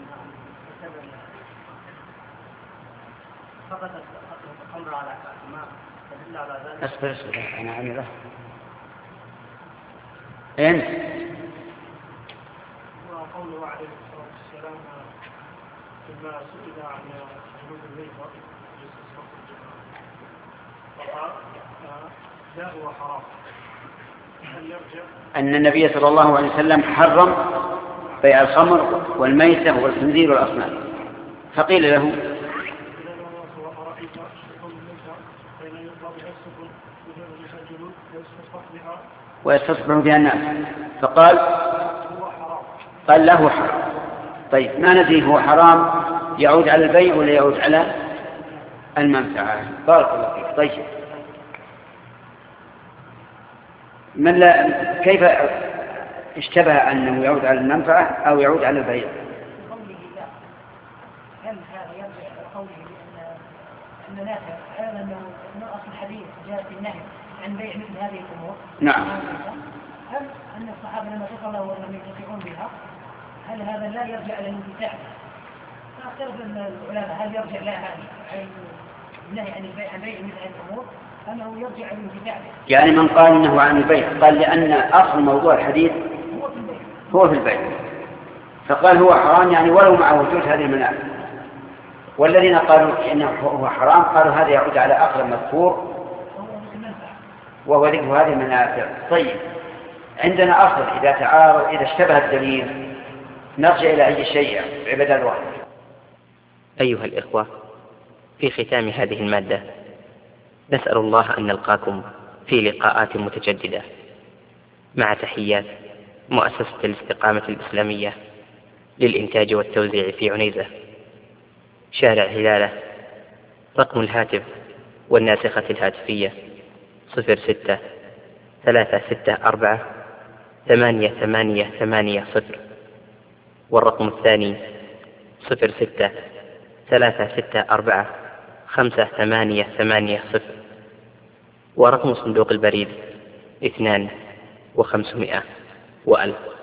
أصبر أصبر أنا عمله أنت وقوله عليه الصلاة والسلام لما سئل عن حدود الميتة فقال لا هو حرام. أن النبي صلى الله عليه وسلم حرم بيع الخمر والميتة والخنزير والأصنام، فقيل له ويستصبح فيها الناس، فقال قال له حرام. طيب ما ندري هو حرام يعود على البيع ولا يعود على المنفعة؟ بارك الله فيك. طيب من لا كيف اشتبه أنه يعود على المنفعة أو يعود على البيع؟ هل هذا يرجع إلى قوله أن نافع هذا أنه أصل الحديث جاء في النهي عن بيع مثل هذه الأمور؟ نعم. هل أن الصحابة لما تصلوا ولم ينتفعون بها هل هذا لا يرجع إلى الانتفاع؟ فاختلف العلماء هل يرجع لها النهي عن البيع عن بيع مثل هذه الأمور أنه يرجع إلى الانتفاع؟ يعني من قال إنه عن البيع قال لأن أصل موضوع الحديث هو في البيع هو في البيع، فقال هو حرام يعني ولو مع وجود هذه المنافع. والذين قالوا إنه هو حرام قالوا هذا يعود على أقل مذكور وهو ذكر هذه المنافع. طيب عندنا أصل إذا تعارض إذا اشتبه الدليل نرجع إلى أي شيء عبادة الواحد. أيها الإخوة، في ختام هذه المادة نسأل الله أن نلقاكم في لقاءات متجددة، مع تحيات مؤسسة الاستقامة الإسلامية للإنتاج والتوزيع في عنيزة، شارع هلالة. رقم الهاتف والناسخة الهاتفية صفر ستة ثلاثة ستة أربعة ثمانية ثمانية ثمانية صفر، والرقم الثاني صفر ستة ثلاثة ستة أربعة خمسة ثمانية ثمانية صفر، ورقم صندوق البريد اثنان وخمسمائة وألف.